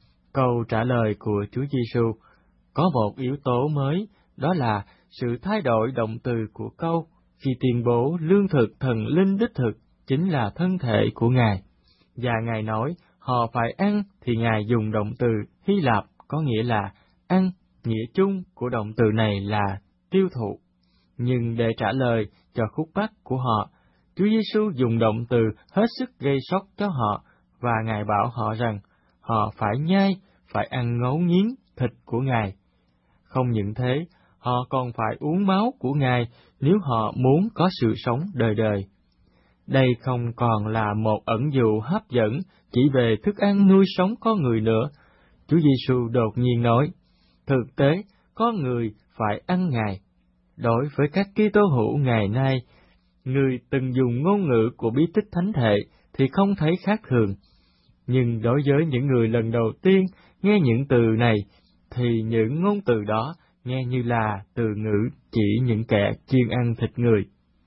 Câu trả lời của Chúa Giêsu có một yếu tố mới, đó là sự thay đổi động từ của câu khi tuyên bố lương thực thần linh đích thực chính là thân thể của Ngài. Và Ngài nói họ phải ăn thì Ngài dùng động từ Hy Lạp có nghĩa là ăn, nghĩa chung của động từ này là tiêu thụ. Nhưng để trả lời cho khúc mắc của họ, Chúa Giêsu dùng động từ hết sức gây sốc cho họ, và Ngài bảo họ rằng họ phải nhai, phải ăn ngấu nghiến thịt của Ngài. Không những thế, họ còn phải uống máu của Ngài nếu họ muốn có sự sống đời đời. Đây không còn là một ẩn dụ hấp dẫn chỉ về thức ăn nuôi sống con người nữa. Chúa Giêsu đột nhiên nói, thực tế, con người phải ăn Ngài. Đối với các Kitô hữu ngày nay, người từng dùng ngôn ngữ của bí tích thánh thể thì không thấy khác thường. Nhưng đối với những người lần đầu tiên nghe những từ này, thì những ngôn từ đó nghe như là từ ngữ chỉ những kẻ chuyên ăn thịt người.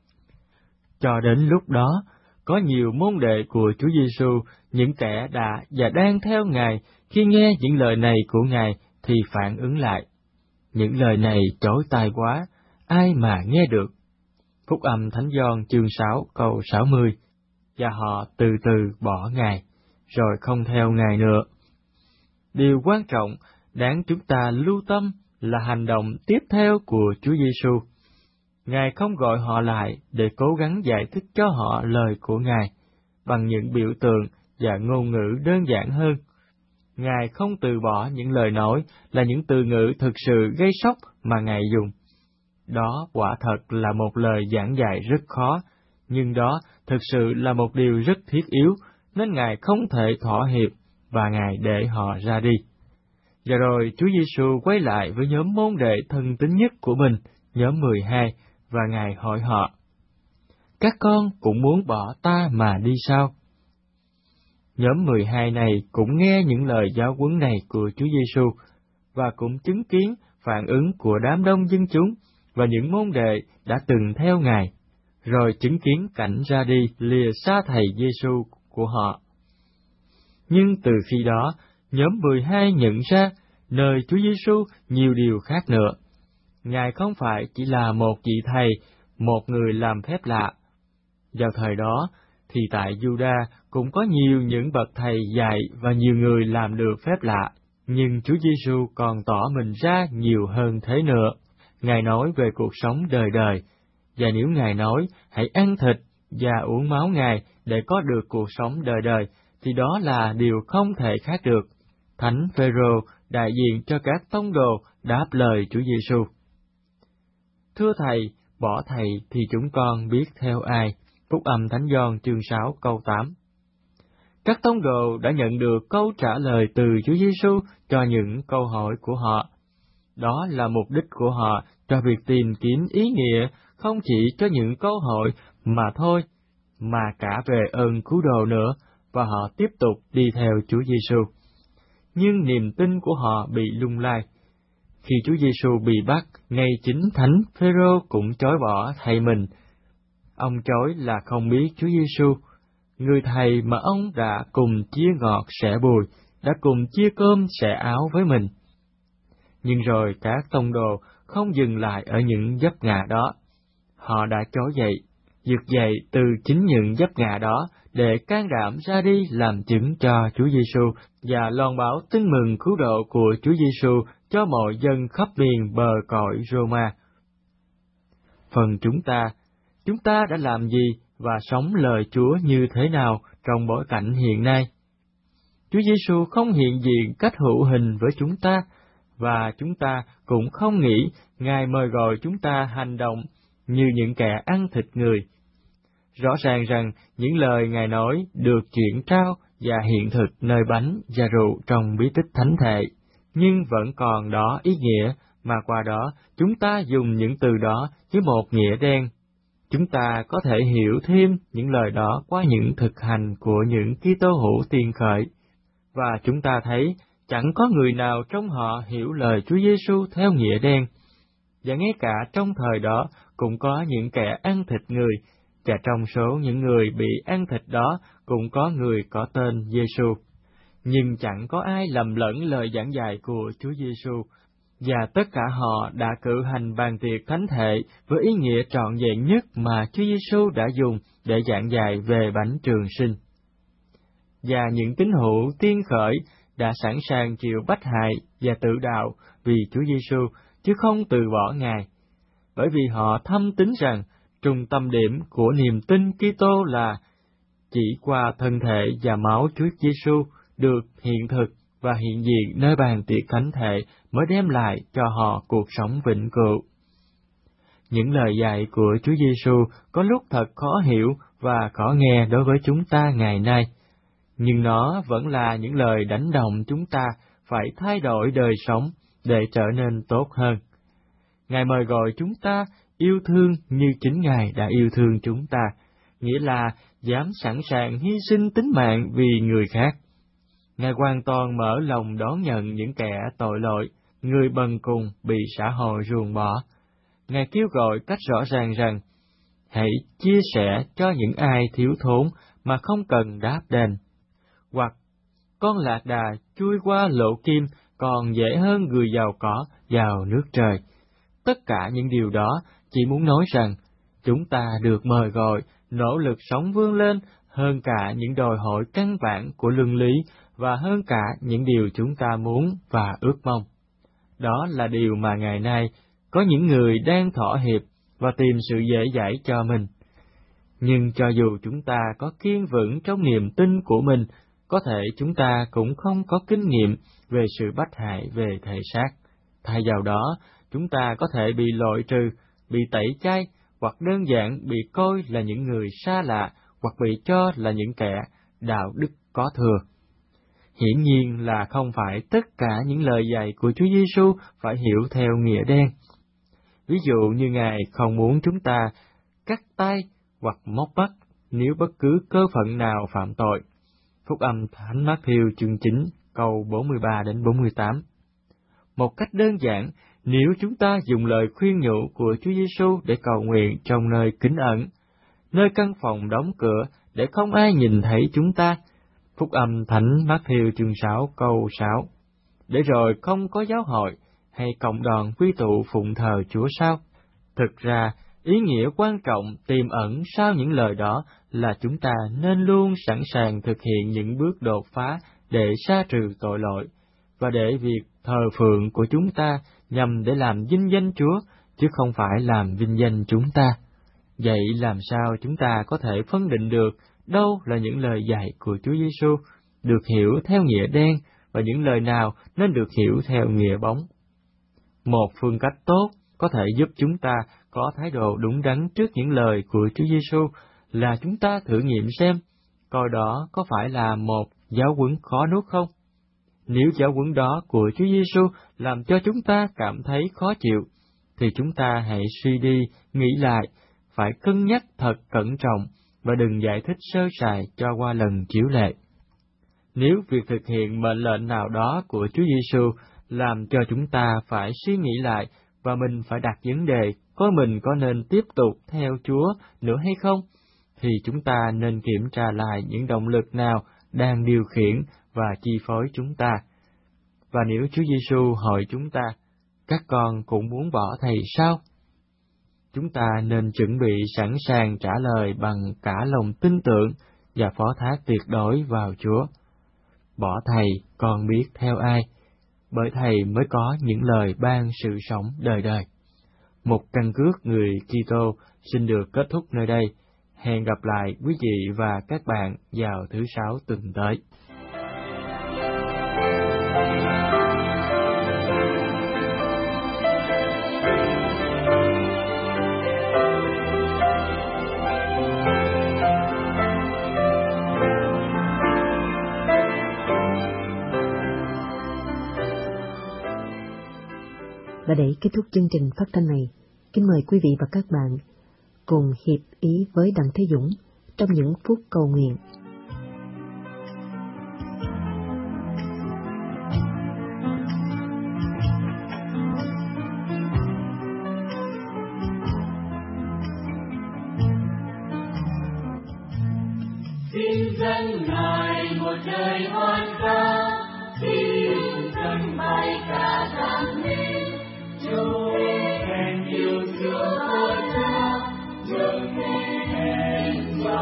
Cho đến lúc đó, có nhiều môn đệ của Chúa Giêsu, những kẻ đã và đang theo Ngài, khi nghe những lời này của Ngài thì phản ứng lại. Những lời này chói tai quá, ai mà nghe được? Phúc âm Thánh Gioan chương 6 câu 60. Và họ từ từ bỏ Ngài. rồi không theo Ngài nữa. Điều quan trọng đáng chúng ta lưu tâm là hành động tiếp theo của Chúa Giêsu. Ngài không gọi họ lại để cố gắng giải thích cho họ lời của Ngài bằng những biểu tượng và ngôn ngữ đơn giản hơn. Ngài không từ bỏ những lời nói là những từ ngữ thực sự gây sốc mà Ngài dùng. Đó quả thật là một lời giảng dạy rất khó, nhưng đó thực sự là một điều rất thiết yếu, nên Ngài không thể thỏa hiệp và Ngài để họ ra đi. Và rồi Chúa Giêsu quay lại với nhóm môn đệ thân tín nhất của mình, nhóm 12, và Ngài hỏi họ: "Các con cũng muốn bỏ ta mà đi sao?" Nhóm 12 này cũng nghe những lời giáo huấn này của Chúa Giêsu và cũng chứng kiến phản ứng của đám đông dân chúng và những môn đệ đã từng theo Ngài, rồi chứng kiến cảnh ra đi lìa xa Thầy Giêsu của họ. Nhưng từ khi đó, nhóm 12 nhận ra nơi Chúa Giêsu nhiều điều khác nữa. Ngài không phải chỉ là một vị thầy, một người làm phép lạ. Vào thời đó, thì tại Juda cũng có nhiều những bậc thầy dạy và nhiều người làm được phép lạ, nhưng Chúa Giêsu còn tỏ mình ra nhiều hơn thế nữa. Ngài nói về cuộc sống đời đời, và nếu Ngài nói hãy ăn thịt và uống máu Ngài để có được cuộc sống đời đời, thì đó là điều không thể khác được. Thánh Phêrô đại diện cho các tông đồ đáp lời Chúa Giêsu: "Thưa Thầy, bỏ Thầy thì chúng con biết theo ai?" Phúc âm Thánh Gioan chương 6 câu 8. Các tông đồ đã nhận được câu trả lời từ Chúa Giêsu cho những câu hỏi của họ. Đó là mục đích của họ cho việc tìm kiếm ý nghĩa không chỉ cho những câu hỏi mà thôi, mà cả về ơn cứu độ nữa, và họ tiếp tục đi theo Chúa Giêsu. Nhưng niềm tin của họ bị lung lay. Khi Chúa Giêsu bị bắt, ngay chính Thánh Phêrô cũng chối bỏ thầy mình. Ông chối là không biết Chúa Giêsu, người thầy mà ông đã cùng chia ngọt sẻ bùi, đã cùng chia cơm sẻ áo với mình. Nhưng rồi các tông đồ không dừng lại ở những vấp ngã đó. Họ đã trỗi dậy, giật dậy từ chính những vấp ngã đó để can đảm ra đi làm chứng cho Chúa Giêsu và loan báo tin mừng cứu độ của Chúa Giêsu cho mọi dân khắp miền bờ cõi Roma. Phần chúng ta đã làm gì và sống lời Chúa như thế nào trong bối cảnh hiện nay? Chúa Giêsu không hiện diện cách hữu hình với chúng ta, và chúng ta cũng không nghĩ Ngài mời gọi chúng ta hành động như những kẻ ăn thịt người. Rõ ràng rằng những lời Ngài nói được chuyển trao và hiện thực nơi bánh và rượu trong bí tích thánh thể, nhưng vẫn còn đó ý nghĩa mà qua đó chúng ta dùng những từ đó với một nghĩa đen. Chúng ta có thể hiểu thêm những lời đó qua những thực hành của những Kitô hữu tiên khởi, và chúng ta thấy chẳng có người nào trong họ hiểu lời Chúa Giêsu theo nghĩa đen. Và ngay cả trong thời đó cũng có những kẻ ăn thịt người, và trong số những người bị ăn thịt đó cũng có người có tên Giêsu. Nhưng chẳng có ai lầm lẫn lời giảng dạy của Chúa Giêsu, và tất cả họ đã cử hành bàn tiệc thánh thể với ý nghĩa trọn vẹn nhất mà Chúa Giêsu đã dùng để giảng dạy về bánh trường sinh. Và những tín hữu tiên khởi đã sẵn sàng chịu bách hại và tự đạo vì Chúa Giêsu, chứ không từ bỏ Ngài, bởi vì họ thâm tín rằng trung tâm điểm của niềm tin Kitô là chỉ qua thân thể và máu Chúa Giêsu được hiện thực và hiện diện nơi bàn tiệc thánh thể mới đem lại cho họ cuộc sống vĩnh cửu. Những lời dạy của Chúa Giêsu có lúc thật khó hiểu và khó nghe đối với chúng ta ngày nay, nhưng nó vẫn là những lời đánh động chúng ta phải thay đổi đời sống để trở nên tốt hơn. Ngài mời gọi chúng ta yêu thương như chính Ngài đã yêu thương chúng ta, nghĩa là dám sẵn sàng hy sinh tính mạng vì người khác. Ngài hoàn toàn mở lòng đón nhận những kẻ tội lỗi, người bần cùng bị xã hội ruồng bỏ. Ngài kêu gọi cách rõ ràng rằng, hãy chia sẻ cho những ai thiếu thốn mà không cần đáp đền. Hoặc, con lạc đà chui qua lỗ kim còn dễ hơn người giàu có vào nước trời. Tất cả những điều đó chỉ muốn nói rằng, chúng ta được mời gọi nỗ lực sống vươn lên hơn cả những đòi hỏi căn bản của luân lý và hơn cả những điều chúng ta muốn và ước mong. Đó là điều mà ngày nay có những người đang thỏa hiệp và tìm sự dễ dãi cho mình. Nhưng cho dù chúng ta có kiên vững trong niềm tin của mình, có thể chúng ta cũng không có kinh nghiệm về sự bách hại về thể xác. Thay vào đó, chúng ta có thể bị loại trừ, bị tẩy chay, hoặc đơn giản bị coi là những người xa lạ, hoặc bị cho là những kẻ đạo đức có thừa. Hiển nhiên là không phải tất cả những lời dạy của Chúa Giêsu phải hiểu theo nghĩa đen. Ví dụ như Ngài không muốn chúng ta cắt tay hoặc móc mắt nếu bất cứ cơ phận nào phạm tội. Phúc âm Thánh Mát-thiêu chương 9 câu 43 đến 48. Một cách đơn giản, nếu chúng ta dùng lời khuyên nhủ của Chúa Giêsu để cầu nguyện trong nơi kín ẩn, nơi căn phòng đóng cửa để không ai nhìn thấy chúng ta. Phúc âm Thánh Mát-thiêu chương 6 câu 6. Để rồi không có giáo hội hay cộng đoàn quy tụ phụng thờ Chúa sao? Thực ra, ý nghĩa quan trọng tiềm ẩn sau những lời đó là chúng ta nên luôn sẵn sàng thực hiện những bước đột phá để sa trừ tội lỗi, và để việc thờ phượng của chúng ta nhằm để làm vinh danh Chúa, chứ không phải làm vinh danh chúng ta. Vậy làm sao chúng ta có thể phân định được đâu là những lời dạy của Chúa Giêsu được hiểu theo nghĩa đen và những lời nào nên được hiểu theo nghĩa bóng? Một phương cách tốt có thể giúp chúng ta có thái độ đúng đắn trước những lời của Chúa Giêsu là chúng ta thử nghiệm xem, coi đó có phải là một giáo huấn khó nuốt không? Nếu giáo huấn đó của Chúa Giêsu làm cho chúng ta cảm thấy khó chịu, thì chúng ta hãy suy đi, nghĩ lại, phải cân nhắc thật cẩn trọng và đừng giải thích sơ sài cho qua lần chiếu lệ. Nếu việc thực hiện mệnh lệnh nào đó của Chúa Giêsu làm cho chúng ta phải suy nghĩ lại và mình phải đặt vấn đề coi mình có nên tiếp tục theo Chúa nữa hay không, thì chúng ta nên kiểm tra lại những động lực nào đang điều khiển và chi phối chúng ta. Và nếu Chúa Giêsu hỏi chúng ta, các con cũng muốn bỏ thầy sao? Chúng ta nên chuẩn bị sẵn sàng trả lời bằng cả lòng tin tưởng và phó thác tuyệt đối vào Chúa. Bỏ thầy con biết theo ai, bởi thầy mới có những lời ban sự sống đời đời. Một căn cước người Kitô xin được kết thúc nơi đây. Hẹn gặp lại quý vị và các bạn vào thứ Sáu tuần tới. Và để kết thúc chương trình phát thanh này, kính mời quý vị và các bạn cùng hiệp ý với Đặng Thế Dũng trong những phút cầu nguyện. Xin dâng Ngài một đời hoan ca, xin dâng bài ca tặng lên. Chúa khen yêu thương ơn Cha, dâng khen cho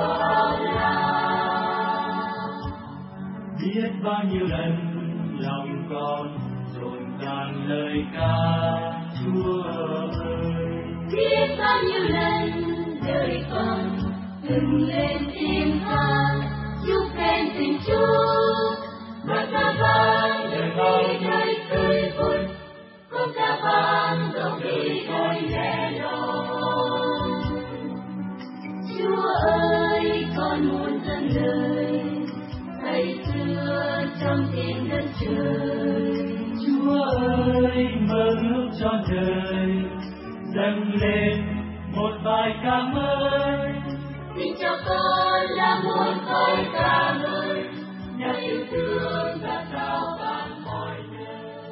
Allah. Biết bao nhiêu lần lòng con rộn ràng lời ca Chúa ơi. Biết bao nhiêu lần đời con từng lên tiếng hát chúc khen tình Chúa. Mà ta vang đời đời tươi vui, con ta vang dòng đời con nhẹ lòng. Chúa ơi, con muốn dâng lời thầy xưa trong tiếng đất trời. Chúa ơi, mơ ước cho đời dâng lên một bài ca mới. Xin cho con là một bài ca mới, nhắc yêu thương đã trao ban mọi nơi.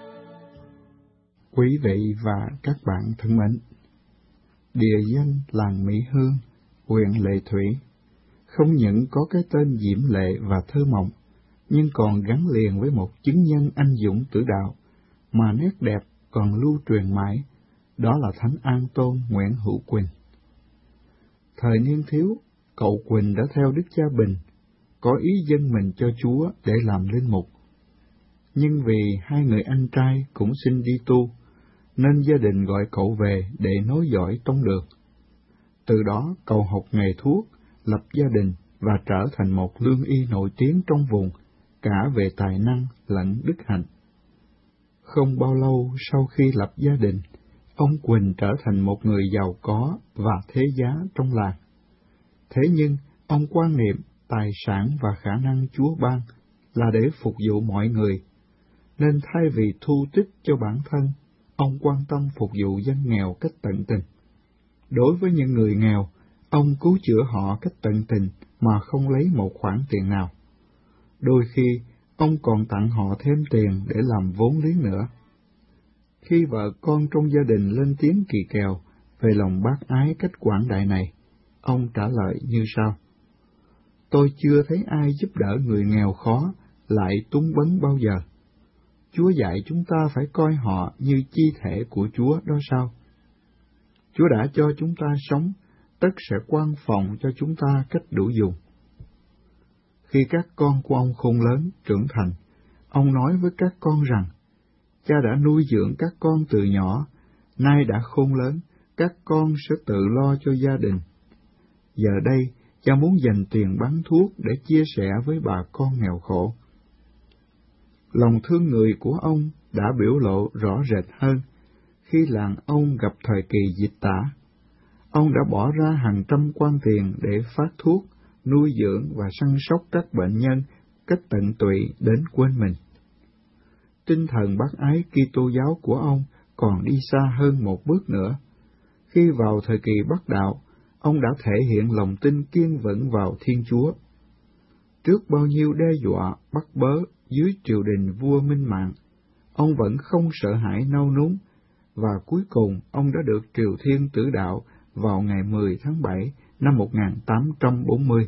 Quý vị và các bạn thân mến, địa danh làng Mỹ Hương, huyện Lệ Thủy, không những có cái tên diễm lệ và thơ mộng, nhưng còn gắn liền với một chứng nhân anh dũng tử đạo, mà nét đẹp còn lưu truyền mãi, đó là Thánh An Tôn Nguyễn Hữu Quỳnh. Thời niên thiếu, cậu Quỳnh đã theo Đức Cha Bình, có ý dâng mình cho Chúa để làm linh mục. Nhưng vì hai người anh trai cũng xin đi tu, nên gia đình gọi cậu về để nối dõi tông đường. Từ đó cậu học nghề thuốc, lập gia đình và trở thành một lương y nổi tiếng trong vùng, cả về tài năng lẫn đức hạnh. Không bao lâu sau khi lập gia đình, ông Quỳnh trở thành một người giàu có và thế giá trong làng. Thế nhưng, ông quan niệm tài sản và khả năng Chúa ban là để phục vụ mọi người, nên thay vì thu tích cho bản thân, ông quan tâm phục vụ dân nghèo cách tận tình. Đối với những người nghèo, ông cứu chữa họ cách tận tình mà không lấy một khoản tiền nào. Đôi khi, ông còn tặng họ thêm tiền để làm vốn liếng nữa. Khi vợ con trong gia đình lên tiếng kỳ kèo về lòng bác ái cách quảng đại này, ông trả lời như sau: Tôi chưa thấy ai giúp đỡ người nghèo khó lại túng bấn bao giờ. Chúa dạy chúng ta phải coi họ như chi thể của Chúa đó sao? Chúa đã cho chúng ta sống, tất sẽ quan phòng cho chúng ta cách đủ dùng. Khi các con của ông khôn lớn, trưởng thành, ông nói với các con rằng, Cha đã nuôi dưỡng các con từ nhỏ, nay đã khôn lớn, các con sẽ tự lo cho gia đình. Giờ đây, Cha muốn dành tiền bán thuốc để chia sẻ với bà con nghèo khổ. Lòng thương người của ông đã biểu lộ rõ rệt hơn khi làng ông gặp thời kỳ dịch tả. Ông đã bỏ ra hàng trăm quan tiền để phát thuốc, nuôi dưỡng và săn sóc các bệnh nhân cách tận tụy đến quên mình. Tinh thần bác ái Kitô giáo của ông còn đi xa hơn một bước nữa. Khi vào thời kỳ Bắc đạo, ông đã thể hiện lòng tin kiên vững vào Thiên Chúa. Trước bao nhiêu đe dọa, bắt bớ dưới triều đình vua Minh Mạng, ông vẫn không sợ hãi nao núng, và cuối cùng ông đã được Triều Thiên tử đạo vào ngày 10 tháng 7 năm 1840.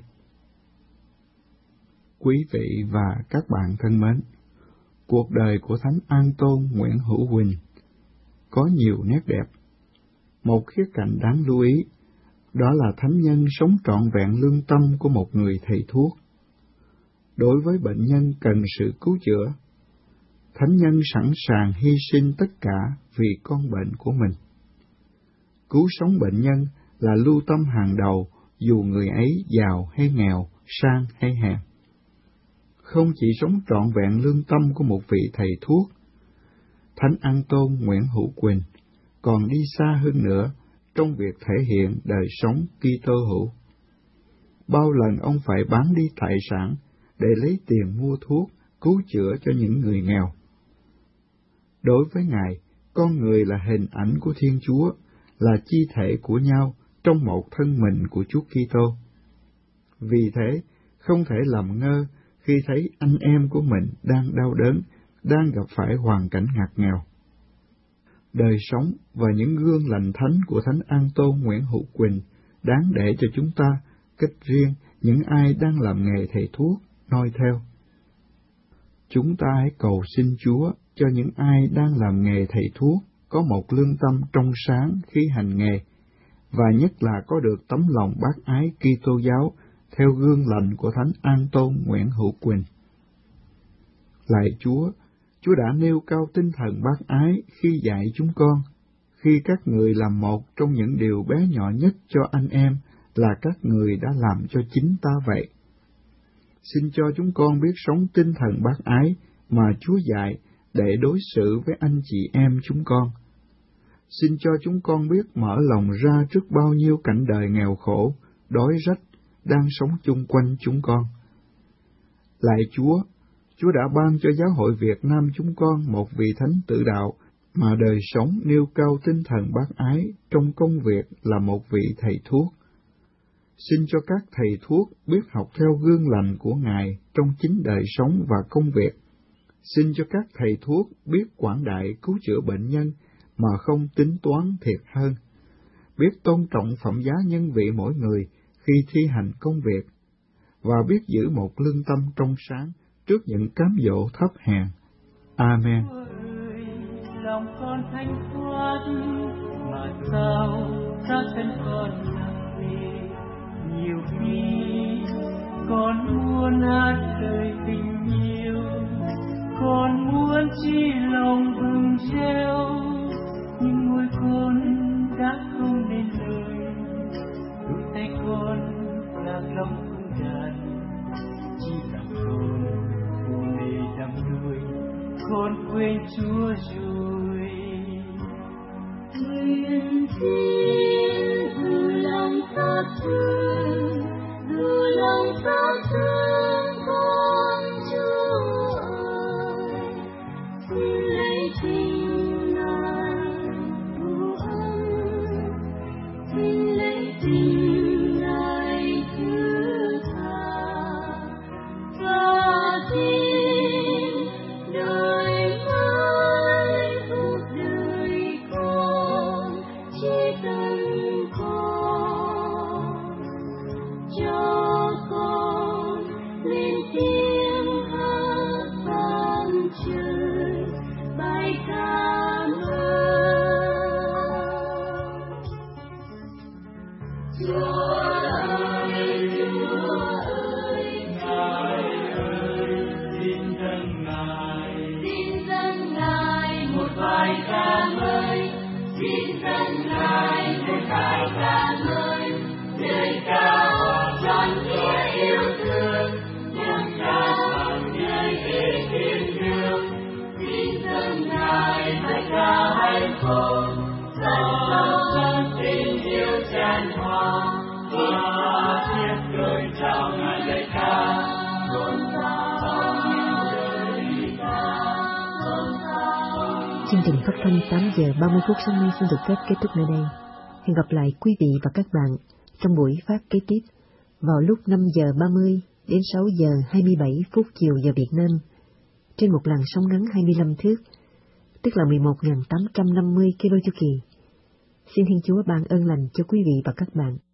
Quý vị và các bạn thân mến, cuộc đời của Thánh An Tôn Nguyễn Hữu Quỳnh có nhiều nét đẹp. Một khía cạnh đáng lưu ý, đó là thánh nhân sống trọn vẹn lương tâm của một người thầy thuốc. Đối với bệnh nhân cần sự cứu chữa, thánh nhân sẵn sàng hy sinh tất cả vì con bệnh của mình. Cứu sống bệnh nhân là lưu tâm hàng đầu, dù người ấy giàu hay nghèo, sang hay hèn. Không chỉ sống trọn vẹn lương tâm của một vị thầy thuốc, Thánh An Tôn Nguyễn Hữu Quỳnh còn đi xa hơn nữa trong việc thể hiện đời sống Kitô hữu. Bao lần ông phải bán đi tài sản để lấy tiền mua thuốc, cứu chữa cho những người nghèo. Đối với Ngài, con người là hình ảnh của Thiên Chúa, là chi thể của nhau trong một thân mình của Chúa Kitô. Vì thế, không thể làm ngơ khi thấy anh em của mình đang đau đớn, đang gặp phải hoàn cảnh ngặt nghèo. Đời sống và những gương lành thánh của Thánh An Tôn Nguyễn Hữu Quỳnh đáng để cho chúng ta, cách riêng những ai đang làm nghề thầy thuốc, noi theo. Chúng ta hãy cầu xin Chúa cho những ai đang làm nghề thầy thuốc có một lương tâm trong sáng khi hành nghề, và nhất là có được tấm lòng bác ái Kitô giáo theo gương lành của Thánh An Tôn Nguyễn Hữu Quỳnh. Lạy Chúa, Chúa đã nêu cao tinh thần bác ái khi dạy chúng con, khi các người làm một trong những điều bé nhỏ nhất cho anh em là các người đã làm cho chính ta vậy. Xin cho chúng con biết sống tinh thần bác ái mà Chúa dạy để đối xử với anh chị em chúng con. Xin cho chúng con biết mở lòng ra trước bao nhiêu cảnh đời nghèo khổ, đói rách, đang sống chung quanh chúng con. Lạy Chúa, Chúa đã ban cho giáo hội Việt Nam chúng con một vị thánh tử đạo mà đời sống nêu cao tinh thần bác ái trong công việc là một vị thầy thuốc. Xin cho các thầy thuốc biết học theo gương lành của Ngài trong chính đời sống và công việc. Xin cho các thầy thuốc biết quảng đại cứu chữa bệnh nhân mà không tính toán thiệt hơn, biết tôn trọng phẩm giá nhân vị mỗi người khi thi hành công việc, và biết giữ một lương tâm trong sáng trước những cám dỗ thấp hèn. Amen. Lòng con thanh thoát mà sao ra thân con nặng nề, nhiều khi Chúa trùi. Nguyện xin dù lòng xót thương, dù lòng xót thương con Chúa ơi, xin lấy tình Ngài phù ân, xin lấy tình Ngài thứ tha, và xin đời mới cuộc đời con chỉ cần con, cho con lên tiếng hát vang trời bài ca ơn. Chúa ơi, Ngài ơi, xin dâng Ngài một bài ca mới, xin dâng Ngài một bài ca mới, lời ca trọn nghĩa yêu thương, tiếng ca bằng lời về thiên đường. Xin dâng Ngài bài ca hạnh phúc, dâng sâu tình yêu tràn hòa, và thiết đôi trao Ngài lời ca, tôn ta bao nhiêu lời ca, tôn ta. Chương trình phát thanh 8 giờ 30 phút sáng nay xin được phép kết thúc nơi đây. Hẹn gặp lại quý vị và các bạn trong buổi phát kế tiếp vào lúc 5 giờ 30 đến 6 giờ 27 phút chiều giờ Việt Nam trên một làn sóng ngắn 25 thước, tức là 11.850 km chu kỳ. Xin Thiên Chúa ban ơn lành cho quý vị và các bạn.